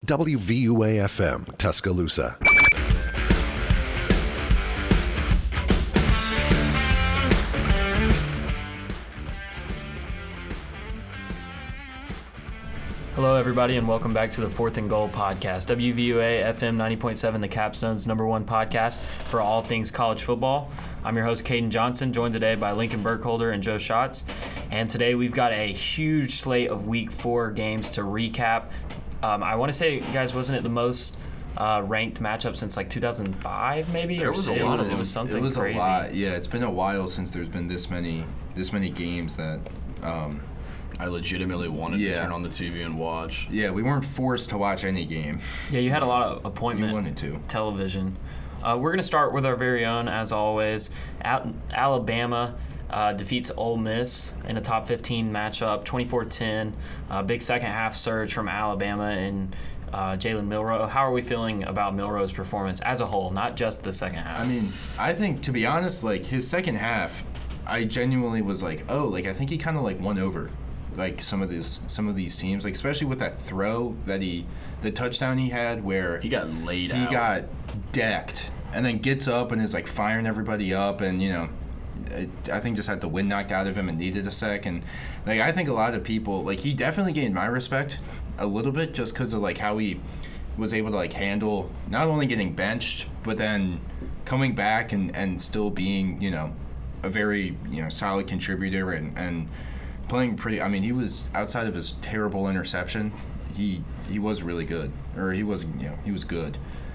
WVUA-FM, Tuscaloosa. Hello, everybody, and welcome back to the Fourth and Goal podcast. WVUA FM 90.7, the Capstone's #1 podcast for all things college football. I'm your host, Caden Johnson, joined today by Lincoln Burkholder and Joe Schatz. And today we've got a huge slate of Week 4 games to recap. I want to say, guys, wasn't it the most ranked matchup since like 2005, maybe? It was a lot. It was something it was crazy. A lot. Yeah, it's been a while since there's been this many games that I legitimately wanted to turn on the TV and watch. Yeah, we weren't forced to watch any game. Yeah, you had a lot of appointment You wanted to. television. We're going to start with our very own, as always. Alabama defeats Ole Miss in a top 15 matchup, 24-10. Big second-half surge from Alabama and Jalen Milroe. How are we feeling about Milroe's performance as a whole, not just the second half? I mean, I think, to be honest, like, his second half, I genuinely was like, oh, like, I think he kind of, like, won over, like, some of these teams, like, especially with that throw that the touchdown he had where he got laid out. He got decked and then gets up and is, like, firing everybody up and, you know, I think just had the wind knocked out of him and needed a sec. And, like, I think a lot of people, like, he definitely gained my respect a little bit just because of, like, how he was able to, like, handle not only getting benched, but then coming back and still being, you know, a very, you know, solid contributor and playing pretty. I mean, he was, outside of his terrible interception, he was really good. Or he was, you know, he was good.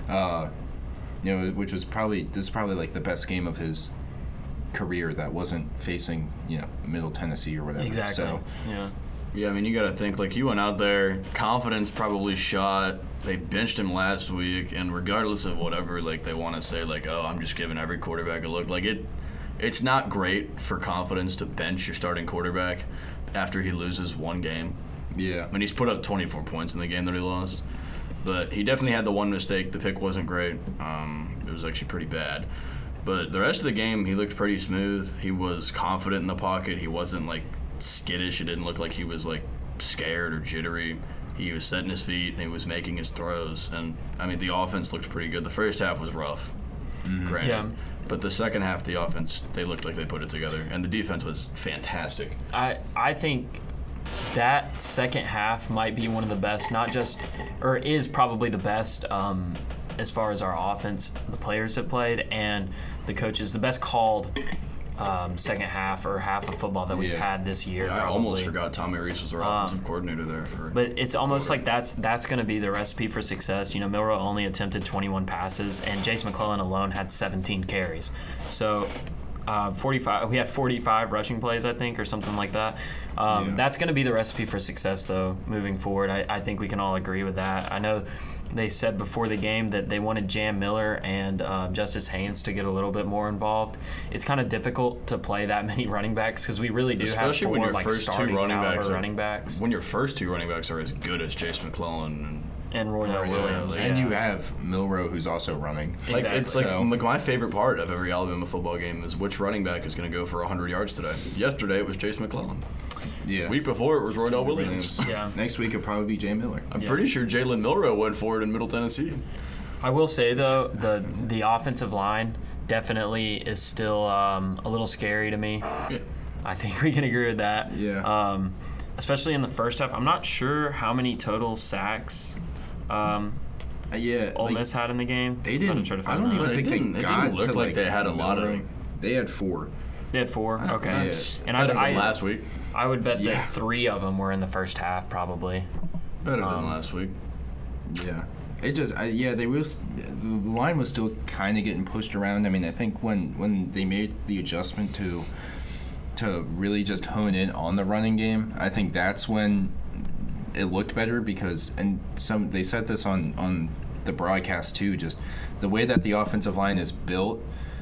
You know, which was probably like the best game of his career that wasn't facing, you know, Middle Tennessee or whatever. Exactly. So, Yeah, I mean, you got to think, like, he went out there, confidence probably shot. They benched him last week, and regardless of whatever, like, they want to say, like, oh, I'm just giving every quarterback a look. Like, it's not great for confidence to bench your starting quarterback after he loses one game. yeah. I mean, he's put up 24 points in the game that he lost. But he definitely had the one mistake. The pick wasn't great. It was actually pretty bad. But the rest of the game, he looked pretty smooth. He was confident in the pocket. He wasn't, like, skittish. It didn't look like he was, like, scared or jittery. He was setting his feet, and he was making his throws. And, I mean, the offense looked pretty good. The first half was rough, granted. Yeah. But the second half, the offense, they looked like they put it together. And the defense was fantastic. I think that second half might be one of the best, not just, or is probably the best as far as our offense, the players have played, and the coaches, the best called second half or half of football that we've had this year. I almost forgot Tommy Reese was our offensive coordinator there. But it's almost like that's going to be the recipe for success. You know, Milroe only attempted 21 passes, and Jace McClellan alone had 17 carries. So 45. We had 45 rushing plays, I think, or something like that. That's going to be the recipe for success, though, moving forward. I think we can all agree with that. I know they said before the game that they wanted Jam Miller and Justice Haynes to get a little bit more involved. It's kind of difficult to play that many running backs because we really do have four, when your like, first starting two running backs. When your first two running backs are as good as Jace McClellan And Roydell Williams. And you have Milroe, who's also running. Like, Exactly. it's like my favorite part of every Alabama football game is which running back is going to go for 100 yards today. Yesterday it was Jace McClellan. Yeah. Week before it was Roydell Williams. Yeah. Next week it'll probably be Jay Miller. I'm pretty sure Jalen Milroe went for it in Middle Tennessee. I will say, though, the offensive line definitely is still a little scary to me. Yeah. I think we can agree with that. Yeah. Especially in the first half. I'm not sure how many total sacks Ole Miss had in the game. They didn't. Try to I find don't that. even think It they got didn't look to, like they had a lot of. They had 4. They had 4. Okay. Yes. And Better than I last week. I would bet Yeah. that 3 of them were in the first half, probably. Better than last week. Yeah. It just, the line was still kind of getting pushed around. I mean, I think when they made the adjustment to really just hone in on the running game, I think that's when it looked better because, and they said this on the broadcast too, just the way that the offensive line is built,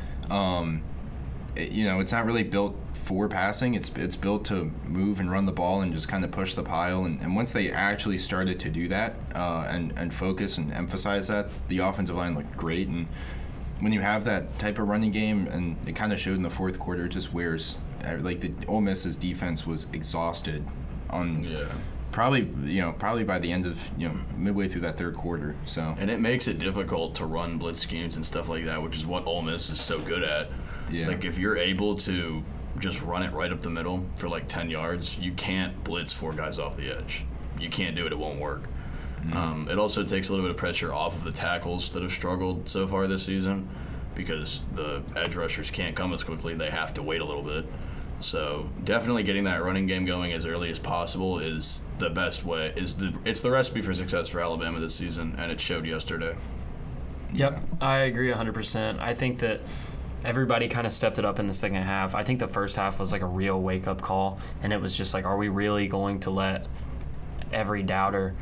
it's not really built for passing. It's built to move and run the ball and just kind of push the pile. And once they actually started to do that and focus and emphasize that, the offensive line looked great. And when you have that type of running game, and it kind of showed in the fourth quarter, it just wears. Like the Ole Miss's defense was exhausted on probably by the end of midway through that third quarter. So and it makes it difficult to run blitz schemes and stuff like that, which is what Ole Miss is so good at. Yeah. Like if you're able to just run it right up the middle for like 10 yards, you can't blitz 4 guys off the edge. You can't do it. It won't work. It also takes a little bit of pressure off of the tackles that have struggled so far this season because the edge rushers can't come as quickly. They have to wait a little bit. So definitely getting that running game going as early as possible is the best way. It's the recipe for success for Alabama this season, and it showed yesterday. Yep, I agree 100%. I think that everybody kind of stepped it up in the second half. I think the first half was like a real wake-up call, and it was just like, are we really going to let every doubter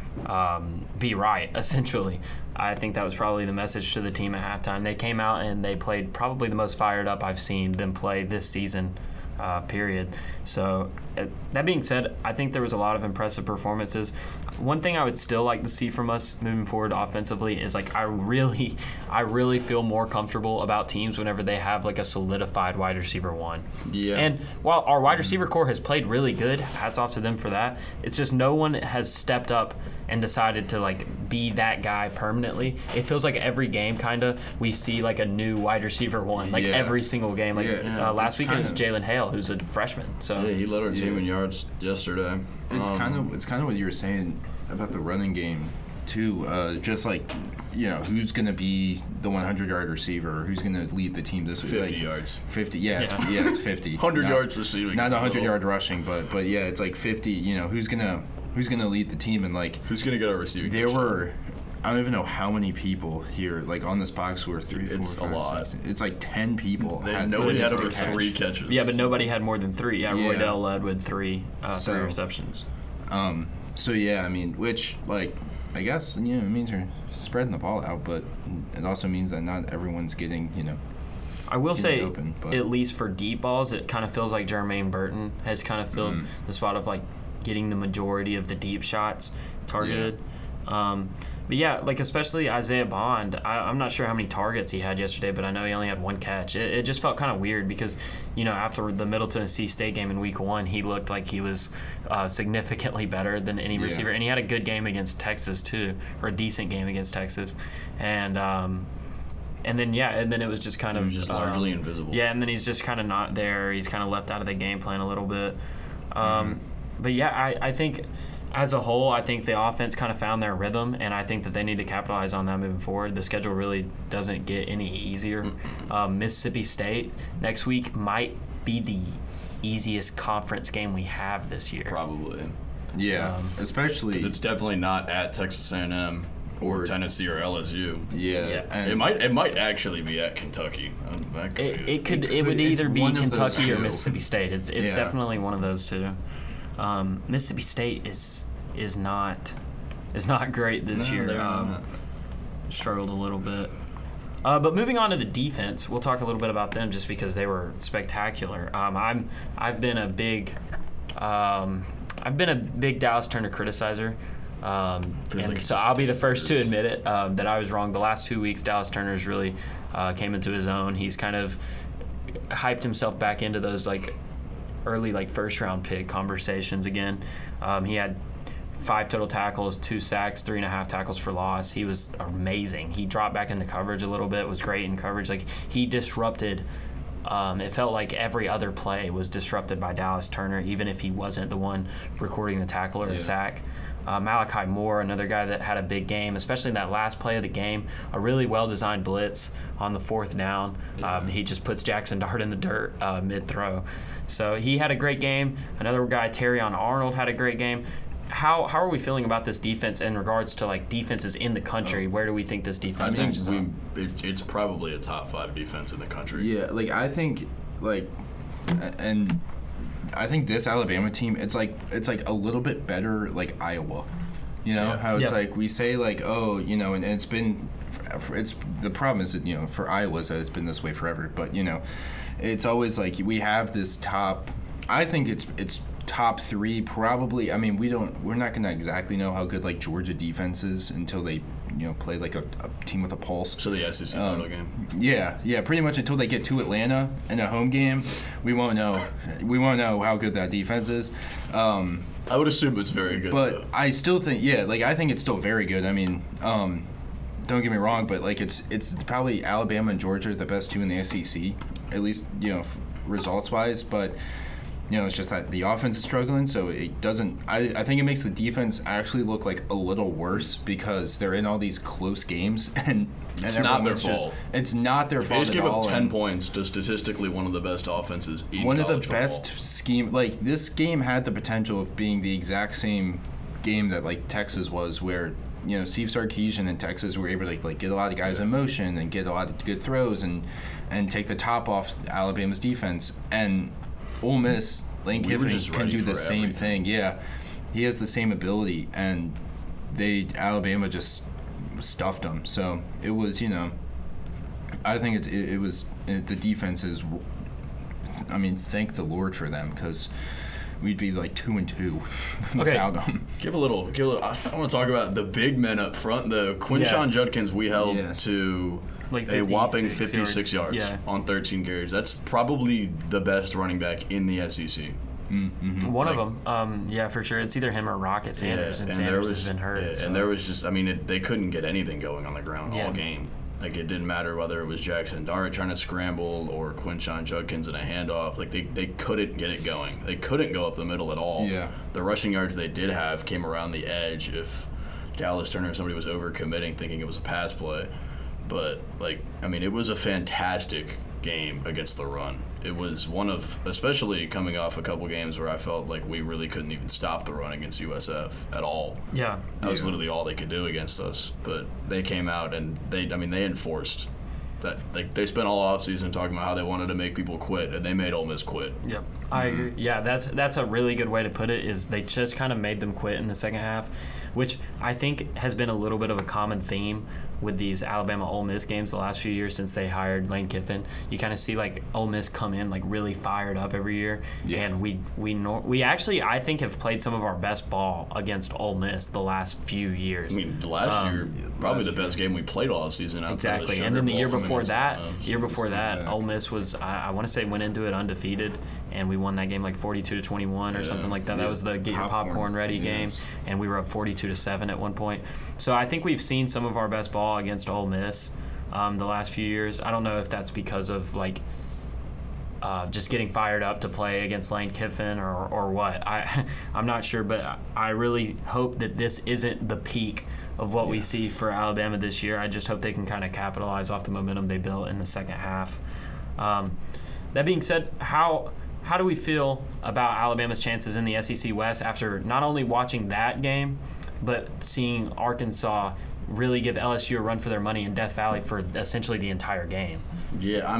be right, essentially? I think that was probably the message to the team at halftime. They came out and they played probably the most fired up I've seen them play this season, period. So that being said, I think there was a lot of impressive performances. One thing I would still like to see from us moving forward offensively is like I really feel more comfortable about teams whenever they have like a solidified wide receiver one. Yeah. And while our wide receiver core has played really good, hats off to them for that, it's just no one has stepped up and decided to like be that guy permanently. It feels like every game kind of we see like a new wide receiver one, like every single game. Like last weekend it was Jalen Hale, who's a freshman. So yeah, he led our team in yards yesterday. It's kind of what you were saying about the running game too. Just like who's gonna be the 100-yard receiver, or who's gonna lead the team this week? 50 yards. 50, it's 50. 100 yards receiving. Not 100-yard rushing, but yeah, it's like 50. Who's gonna lead the team, and like who's gonna get our receiving? There were, I don't even know how many people here like on this box were 3, 4, 5, It's a lot. 6. It's like 10 people. Nobody had over 3 catches. Yeah, but nobody had more than 3. Yeah, Roydell led with 3 receptions. So yeah, I mean, which like I guess it means you're spreading the ball out, but it also means that not everyone's getting I will say, open, at least for deep balls, it kind of feels like Jermaine Burton has kind of filled the spot of like getting the majority of the deep shots targeted. But yeah, like especially Isaiah Bond, I'm not sure how many targets he had yesterday, but I know he only had 1 catch. It just felt kind of weird because, after the Middle Tennessee State game in week 1, he looked like he was significantly better than any receiver. And he had a good game against Texas too, or a decent game against Texas. And then it was just kind of... He was just largely invisible. Yeah, and then he's just kind of not there. He's kind of left out of the game plan a little bit. But yeah, I think... As a whole, I think the offense kind of found their rhythm, and I think that they need to capitalize on that moving forward. The schedule really doesn't get any easier. Mississippi State next week might be the easiest conference game we have this year. Probably. Yeah, especially because it's definitely not at Texas A&M or Tennessee or LSU. Yeah. And it might actually be at Kentucky. It would either be Kentucky or Mississippi State. It's definitely one of those two. Mississippi State is not great this year. Struggled a little bit. But moving on to the defense, we'll talk a little bit about them just because they were spectacular. I've been a big Dallas Turner criticizer. And so I'll be the first to admit it, that I was wrong. The last 2 weeks, Dallas Turner's really came into his own. He's kind of hyped himself back into those early first round pick conversations again. He had 5 total tackles, 2 sacks, 3.5 tackles for loss. He was amazing. He dropped back into coverage a little bit, was great in coverage. He disrupted. It felt like every other play was disrupted by Dallas Turner, even if he wasn't the one recording the tackle or the sack. Malachi Moore, another guy that had a big game, especially in that last play of the game, a really well-designed blitz on the 4th down. He just puts Jackson Dart in the dirt mid-throw. So he had a great game. Another guy, Terrion Arnold, had a great game. How are we feeling about this defense in regards to defenses in the country? Where do we think this defense matches up? It's probably a top 5 defense in the country. Yeah, I think and I think this Alabama team, it's like a little bit better Iowa. How it's we say and it's been the problem is that for Iowa is that it's been this way forever, but it's always we have this top. I think it's top 3 probably. I mean, we're not gonna exactly know how good like Georgia defense is until they play like a team with a pulse. So the SEC title game. Yeah, pretty much until they get to Atlanta in a home game, we won't know how good that defense is. I would assume it's very good. But though. I still think I think it's still very good. I mean, don't get me wrong, but like it's probably Alabama and Georgia are the best 2 in the SEC, at least results wise. But it's just that the offense is struggling, so it doesn't. I think it makes the defense actually look like a little worse because they're in all these close games, and it's not their fault. It's not their fault at all. They just give up 10 points to statistically one of the best offenses in one of the college best football. scheme. Like this game had the potential of being the exact same game that like Texas was, where Steve Sarkisian and Texas were able to like get a lot of guys in motion and get a lot of good throws and take the top off Alabama's defense. And Ole Miss, Lane Kiffin can do the same thing. Yeah, he has the same ability, and Alabama just stuffed them. So it was, I think it was the defense is. I mean, thank the Lord for them because we'd be like 2-2 without them. Give a little. I want to talk about the big men up front. The Quinshon Judkins we held to like a whopping 56 yards on 13 carries. That's probably the best running back in the SEC. Mm-hmm. One of them, for sure. It's either him or Rocket Sanders, and Sanders has been hurt. Yeah, so. And there was just, they couldn't get anything going on the ground all game. Like, it didn't matter whether it was Jackson Dart trying to scramble or Quinshon Judkins in a handoff. Like, they couldn't get it going. They couldn't go up the middle at all. Yeah. The rushing yards they did have came around the edge if Dallas Turner or somebody was over-committing, thinking it was a pass play. But, it was a fantastic game against the run. It was one of, especially coming off a couple games where I felt like we really couldn't even stop the run against USF at all. Yeah. That was literally all they could do against us. But they came out and they enforced that. They spent all offseason talking about how they wanted to make people quit, and they made Ole Miss quit. Yep. I agree. Yeah, that's a really good way to put it, is they just kind of made them quit in the second half, which I think has been a little bit of a common theme with these Alabama-Ole Miss games the last few years since they hired Lane Kiffin. You kind of see Ole Miss come in really fired up every year, and we actually I think have played some of our best ball against Ole Miss the last few years. Last year probably the best game we played all season. Exactly, and then the year before that, Ole Miss was I want to say went into it undefeated, and we won that game 42-21 or something like that. That was the get your popcorn ready game, and we were up 42-7 at one point. So I think we've seen some of our best ball against Ole Miss the last few years. I don't know if that's because of just getting fired up to play against Lane Kiffin or what. I'm not sure, but I really hope that this isn't the peak of what we see for Alabama this year. I just hope they can kind of capitalize off the momentum they built in the second half. That being said, how do we feel about Alabama's chances in the SEC West after not only watching that game, but seeing Arkansas really give LSU a run for their money in Death Valley for essentially the entire game? Yeah,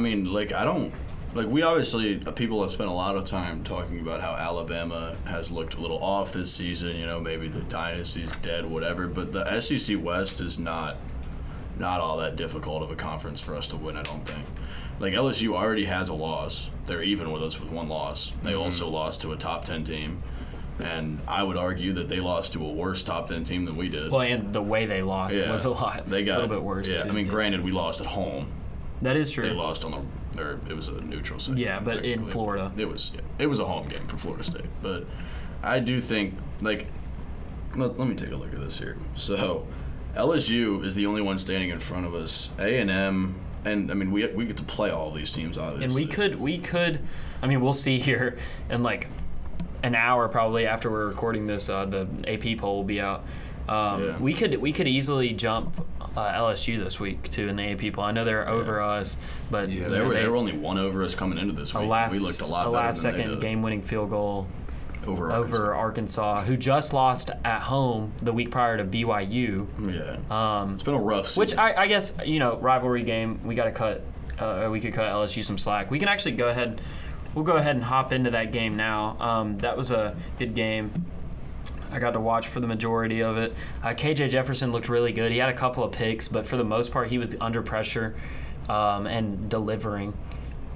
we obviously, people have spent a lot of time talking about how Alabama has looked a little off this season, maybe the dynasty's dead, whatever, but the SEC West is not all that difficult of a conference for us to win, I don't think. LSU already has a loss. They're even with us with one loss. They also lost to a top 10 team. And I would argue that they lost to a worse top 10 team than we did. Well, and the way they lost was a little bit worse, too. Granted, we lost at home. That is true. They lost it was a neutral site. Yeah, but in Florida. It was a home game for Florida State. But I do think, let me take a look at this here. So, LSU is the only one standing in front of us. A&M, and we get to play all of these teams, obviously. And we could, we'll see here in an hour probably after we're recording this, the AP poll will be out. We could easily jump LSU this week too in the AP poll. I know they're over us, but they were only one over us coming into this week. We looked a lot better. A last second game-winning field goal over Arkansas, who just lost at home the week prior to BYU. Yeah, it's been a rough season. Which I guess rivalry game. We got to cut. We could cut LSU some slack. We can actually go ahead. We'll go ahead and hop into that game now. That was a good game. I got to watch for the majority of it. KJ Jefferson looked really good. He had a couple of picks, but for the most part, he was under pressure and delivering.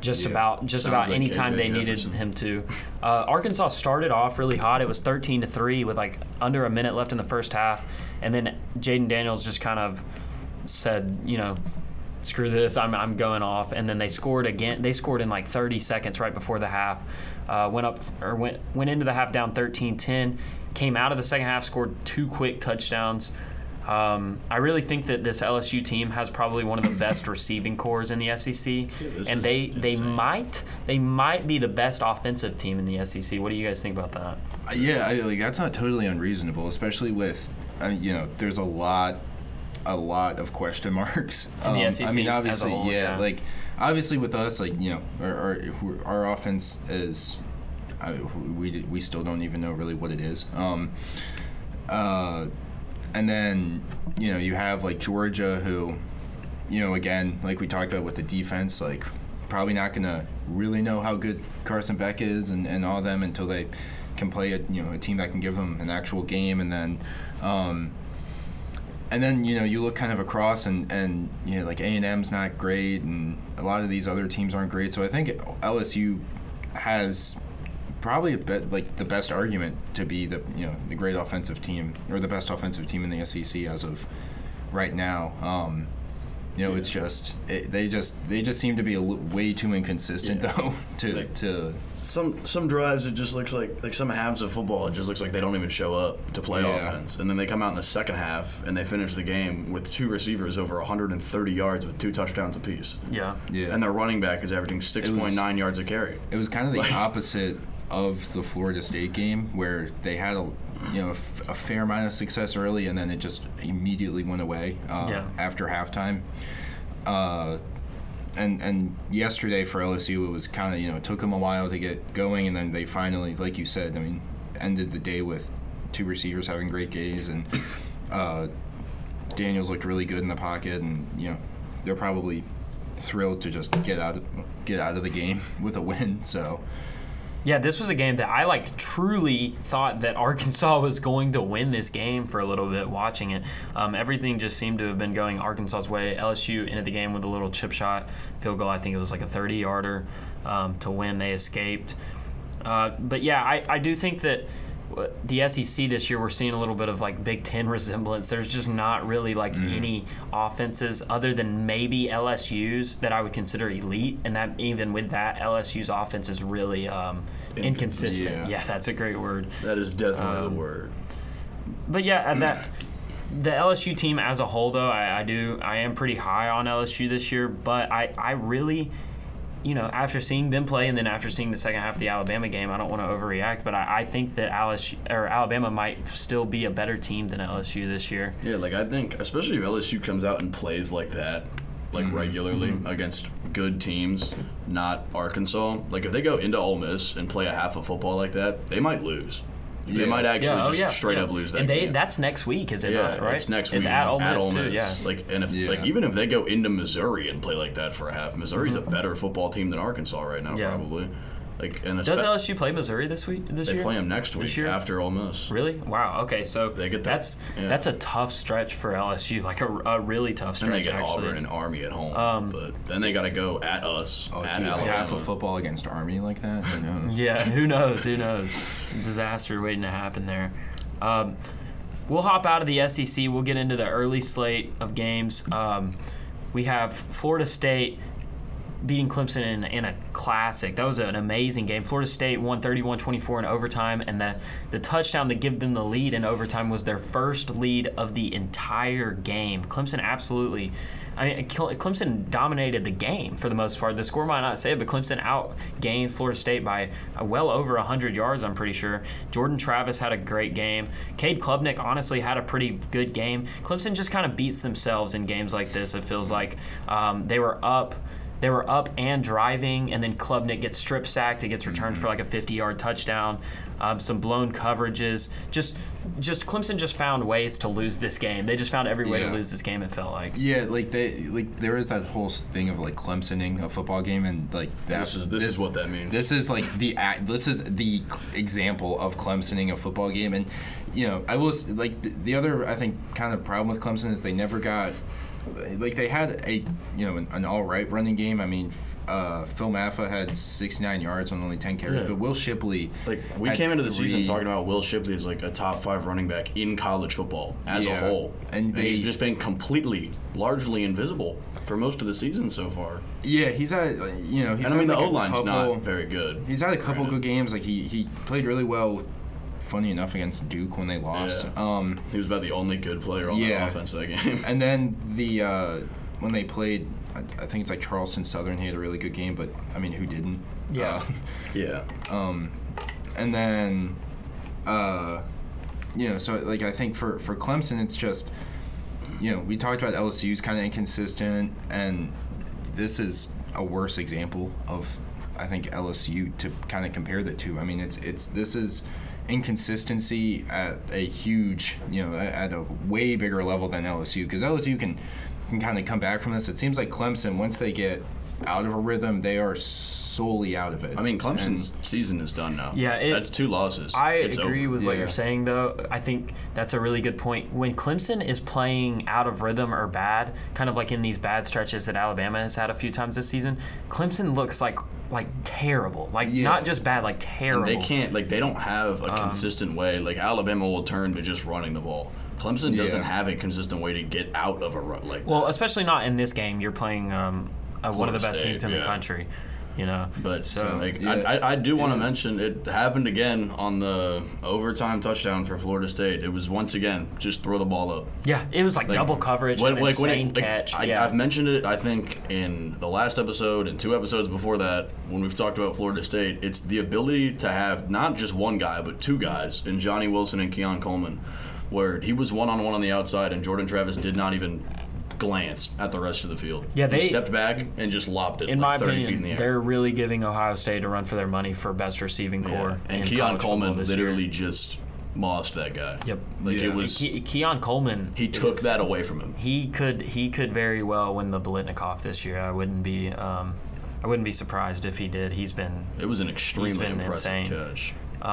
just about like any time KJ they needed Jefferson. him to. Arkansas started off really hot. It was 13-3 with like under a minute left in the first half, and then Jaden Daniels just kind of said, screw this, I'm going off. And then they scored again. They scored in like 30 seconds right before the half. Went into the half down 13-10. Came out of the second half, scored 2 quick touchdowns. I really think that this LSU team has probably one of the best receiving cores in the SEC, and they might be the best offensive team in the SEC. What do you guys think about that? Yeah, that's not totally unreasonable, especially with there's a lot of question marks in the SEC. I mean, obviously, as a whole, yeah. Like obviously with us, our offense is. We still don't even know really what it is. And then, you have like Georgia who, again, like we talked about with the defense, like probably not going to really know how good Carson Beck is and all them until they can play a team that can give them an actual game. And then, you look kind of across and like A&M's not great and a lot of these other teams aren't great. So I think LSU has probably the best argument to be the great offensive team or the best offensive team in the SEC as of right now. It's just they just seem to be way too inconsistent though to some drives. It just looks like some halves of football. It just looks like they don't even show up to play offense, and then they come out in the second half and they finish the game with 2 receivers over 130 yards with 2 touchdowns apiece. Yeah. And their running back is averaging 6.9 yards a carry. It was kind of the opposite of the Florida State game where they had a fair amount of success early and then it just immediately went away after halftime. And yesterday for LSU it was kind of it took them a while to get going and then they finally, like you said, ended the day with 2 receivers having great days and Daniels looked really good in the pocket and they're probably thrilled to just get out of the game with a win. So. Yeah, this was a game that I truly thought that Arkansas was going to win this game for a little bit watching it. Everything just seemed to have been going Arkansas's way. LSU ended the game with a little chip shot field goal. I think it was like a 30-yarder to win. They escaped. But yeah, I do think that the SEC this year we're seeing a little bit of Big Ten resemblance. There's just not really any offenses other than maybe LSU's that I would consider elite, and that even with that LSU's offense is really inconsistent. Yeah, that's a great word. That is definitely the word. But yeah, the LSU team as a whole though, I am pretty high on LSU this year, but I really. After seeing them play and then after seeing the second half of the Alabama game, I don't want to overreact, but I think that Alabama might still be a better team than LSU this year. Yeah, I think, especially if LSU comes out and plays like that, regularly against good teams, not Arkansas. If they go into Ole Miss and play a half of football like that, they might lose. They might actually straight up lose that game. That's next week, is it not, right? It's next week. It's at Ole Miss, too, yeah. Even if they go into Missouri and play like that for a half, Missouri's a better football team than Arkansas right now, probably. Does LSU play Missouri this year? They play them next week after Ole Miss. Really? Wow. Okay, so they get that's a tough stretch for LSU, a really tough stretch. And they get actually. Auburn and Army at home, but then they got to go at us. At Alabama. Half of football against Army like that? Who knows? Yeah, who knows? Disaster waiting to happen there. We'll hop out of the SEC. We'll get into the early slate of games. We have Florida State beating Clemson in a classic. That was an amazing game. Florida State won 31-24 in overtime, and the touchdown that gave them the lead in overtime was their first lead of the entire game. Clemson Clemson dominated the game for the most part. The score might not say it, but Clemson outgained Florida State by well over 100 yards, I'm pretty sure. Jordan Travis had a great game. Cade Klubnik honestly had a pretty good game. Clemson just kind of beats themselves in games like this. It feels like they were up and driving, and then Klubnik gets strip sacked. It gets returned for a 50-yard touchdown. Some blown coverages. Just Clemson just found ways to lose this game. They just found every way to lose this game. It felt like. Yeah, there is that whole thing of Clemsoning a football game, and this is what that means. This is the example of Clemsoning a football game, and I will the other I think kind of problem with Clemson is they never got. They had an all right running game. I mean, Phil Maffa had 69 yards on only 10 carries, but Will Shipley. Like, we had came into the season 3. talking about Will Shipley as like a top 5 running back in college football as a whole, and he's just been largely invisible for most of the season so far. Yeah, he's had the O-line's not very good. He's had a couple good games. Like he played really well. Funny enough, against Duke when they lost. Yeah. He was about the only good player on the offense that game. And then when they played, I think it's like Charleston Southern, he had a really good game. But I mean, who didn't? Yeah. And then, so like I think for Clemson, it's just, we talked about LSU's kind of inconsistent, and this is a worse example of, I think, LSU to kind of compare the two. I mean, this is inconsistency at a huge, at a way bigger level than LSU, because LSU can kind of come back from this. It seems like Clemson, once they get out of a rhythm, they are solely out of it. I mean, Clemson's season is done now. Yeah, that's 2 losses. It's agree with what you're saying, though. I think that's a really good point. When Clemson is playing out of rhythm or bad, kind of like in these bad stretches that Alabama has had a few times this season, Clemson looks like terrible. Not just bad, like terrible. And they can't, they don't have a consistent way. Like, Alabama will turn to just running the ball. Clemson doesn't have a consistent way to get out of a run like that. Well, especially not in this game. You're playing one of the best teams in the country. But I do want to mention it happened again on the overtime touchdown for Florida State. It was once again just throw the ball up. Yeah, it was double coverage, an insane catch. I've mentioned it, I think, in the last episode and 2 episodes before that when we've talked about Florida State. It's the ability to have not just one guy but 2 guys in Johnny Wilson and Keon Coleman, where he was one-on-one on the outside and Jordan Travis did not even glance at the rest of the field. Yeah, he stepped back and just lobbed it in my 30 opinion, feet in the air. They're really giving Ohio State a run for their money for best receiving core. And Keon Coleman literally just mossed that guy. Yep. It was Keon Coleman. He took that away from him. He could very well win the Biletnikoff this year. I wouldn't be surprised if he did. It was an extremely impressive insane catch.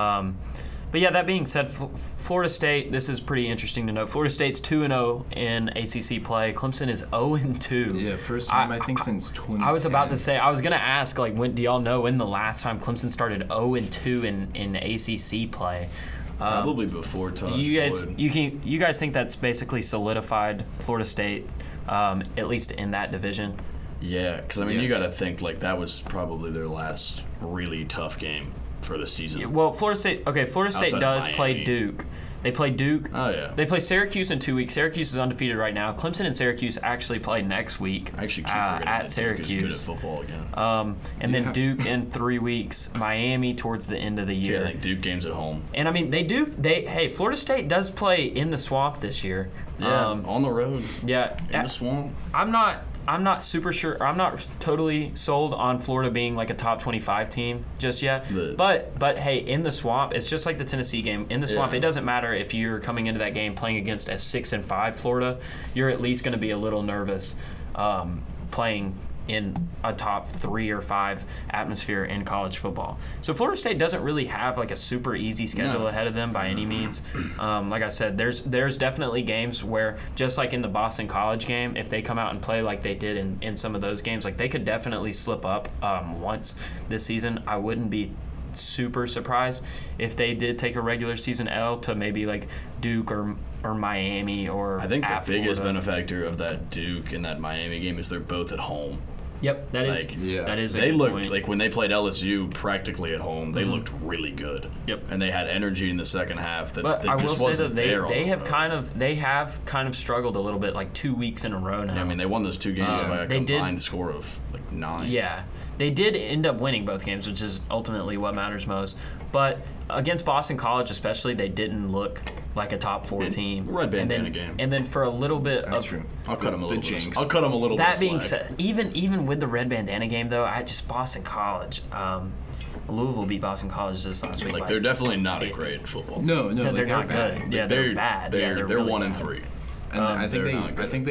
But yeah, that being said, Florida State, this is pretty interesting to note. Florida State's 2-0 in ACC play. Clemson is 0-2. Yeah, first time I think since 2010. I was about to say, I was going to ask, when do y'all know when the last time Clemson started 0-2 in ACC play? Probably before Todd. You guys think that's basically solidified Florida State, at least in that division? Yeah, because you got to think that was probably their last really tough game for the season. Yeah, well, Florida State does play Duke. They play Duke. Oh, yeah. They play Syracuse in 2 weeks. Syracuse is undefeated right now. Clemson and Syracuse actually play next week at Syracuse. Duke is good at football again. And then Duke in 3 weeks. Miami towards the end of the year. Yeah, I think Duke games at home. And, Florida State does play in the Swamp this year. Yeah, on the road. Yeah. In the Swamp. I'm not super sure. I'm not totally sold on Florida being a top 25 team just yet. But hey, in the Swamp, it's just like the Tennessee game. In the Swamp, it doesn't matter if you're coming into that game playing against a 6-5 Florida. You're at least going to be a little nervous playing in a top 3 or 5 atmosphere in college football. So Florida State doesn't really have a super easy schedule ahead of them by any means. Like I said, there's definitely games where, just like in the Boston College game, if they come out and play like they did in some of those games, they could definitely slip up once this season. I wouldn't be super surprised if they did take a regular season L to maybe Duke or Miami or I think the biggest Florida. Benefactor of that Duke and that Miami game is they're both at home. Yep, that is a they good looked point. when they played LSU practically at home. They looked really good. Yep, and they had energy in the second half. But I will say that they have kind of struggled a little bit 2 weeks in a row now. Yeah, they won those 2 games by a combined score of 9. Yeah, they did end up winning both games, which is ultimately what matters most. But against Boston College especially, they didn't look like a top 4 team. Red bandana game. And then for a little bit That's true. I'll cut them a little bit. I'll cut them a little bit. That being said, even with the red bandana game though, Boston College. Louisville beat Boston College this last week. They're definitely not a great football. No, they're not good. Yeah, they're bad. They're really 1-3. And I think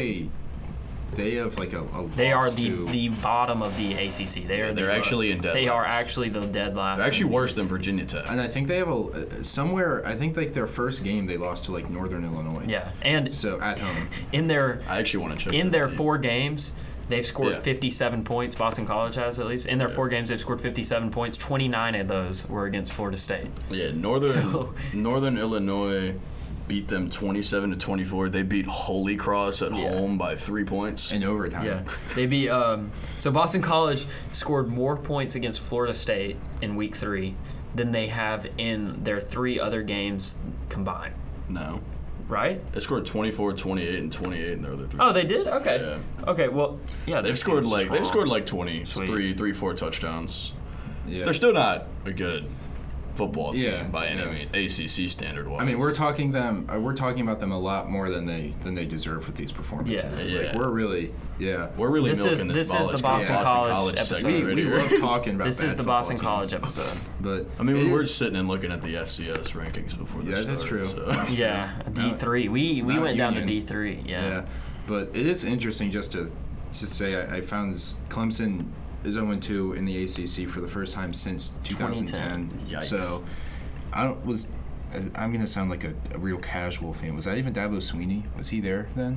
they have a they are the bottom of the ACC. They're actually in dead. They are actually the dead last. They're actually worse than Virginia Tech. And I think they have somewhere. I think their first game they lost to Northern Illinois. Yeah, and so at home in their I actually want to check in their 4 games. They've scored Yeah. 57 points. Boston College has, at least. In their 4 games, they've scored 57 points. 29 of those were against Florida State. Yeah, Northern Illinois beat them 27-24. They beat Holy Cross at home by 3 points. In overtime. Yeah, they beat. So Boston College scored more points against Florida State in Week 3 than they have in their 3 other games combined. No. Right? They scored 24, 28, and 28 in their other 3. Oh, they did? Okay. Yeah. Okay, well, yeah. They've scored like 20, Sweet. 3-4 touchdowns. Yeah. They're still not a good football team Yeah, by any yeah. means, ACC standard wise. I mean, we're talking about them a lot more than they deserve with these performances. Yeah. Like, Yeah. we're really we're really This milking is this the Boston College episode. segment right we here. love talking about This bad is the football Boston teams, College episode. But I mean, it we were is- sitting and looking at the FCS rankings before this Yeah, that's started, true. So. Yeah, D3. We Not went down to Union. D3. Yeah, but it is interesting just to say I found this. Clemson is 0-2 in the ACC for the first time since 2010. 2010. Yikes. So I'm gonna sound like a real casual fan. Was that even Dabo Swinney? Was he there then?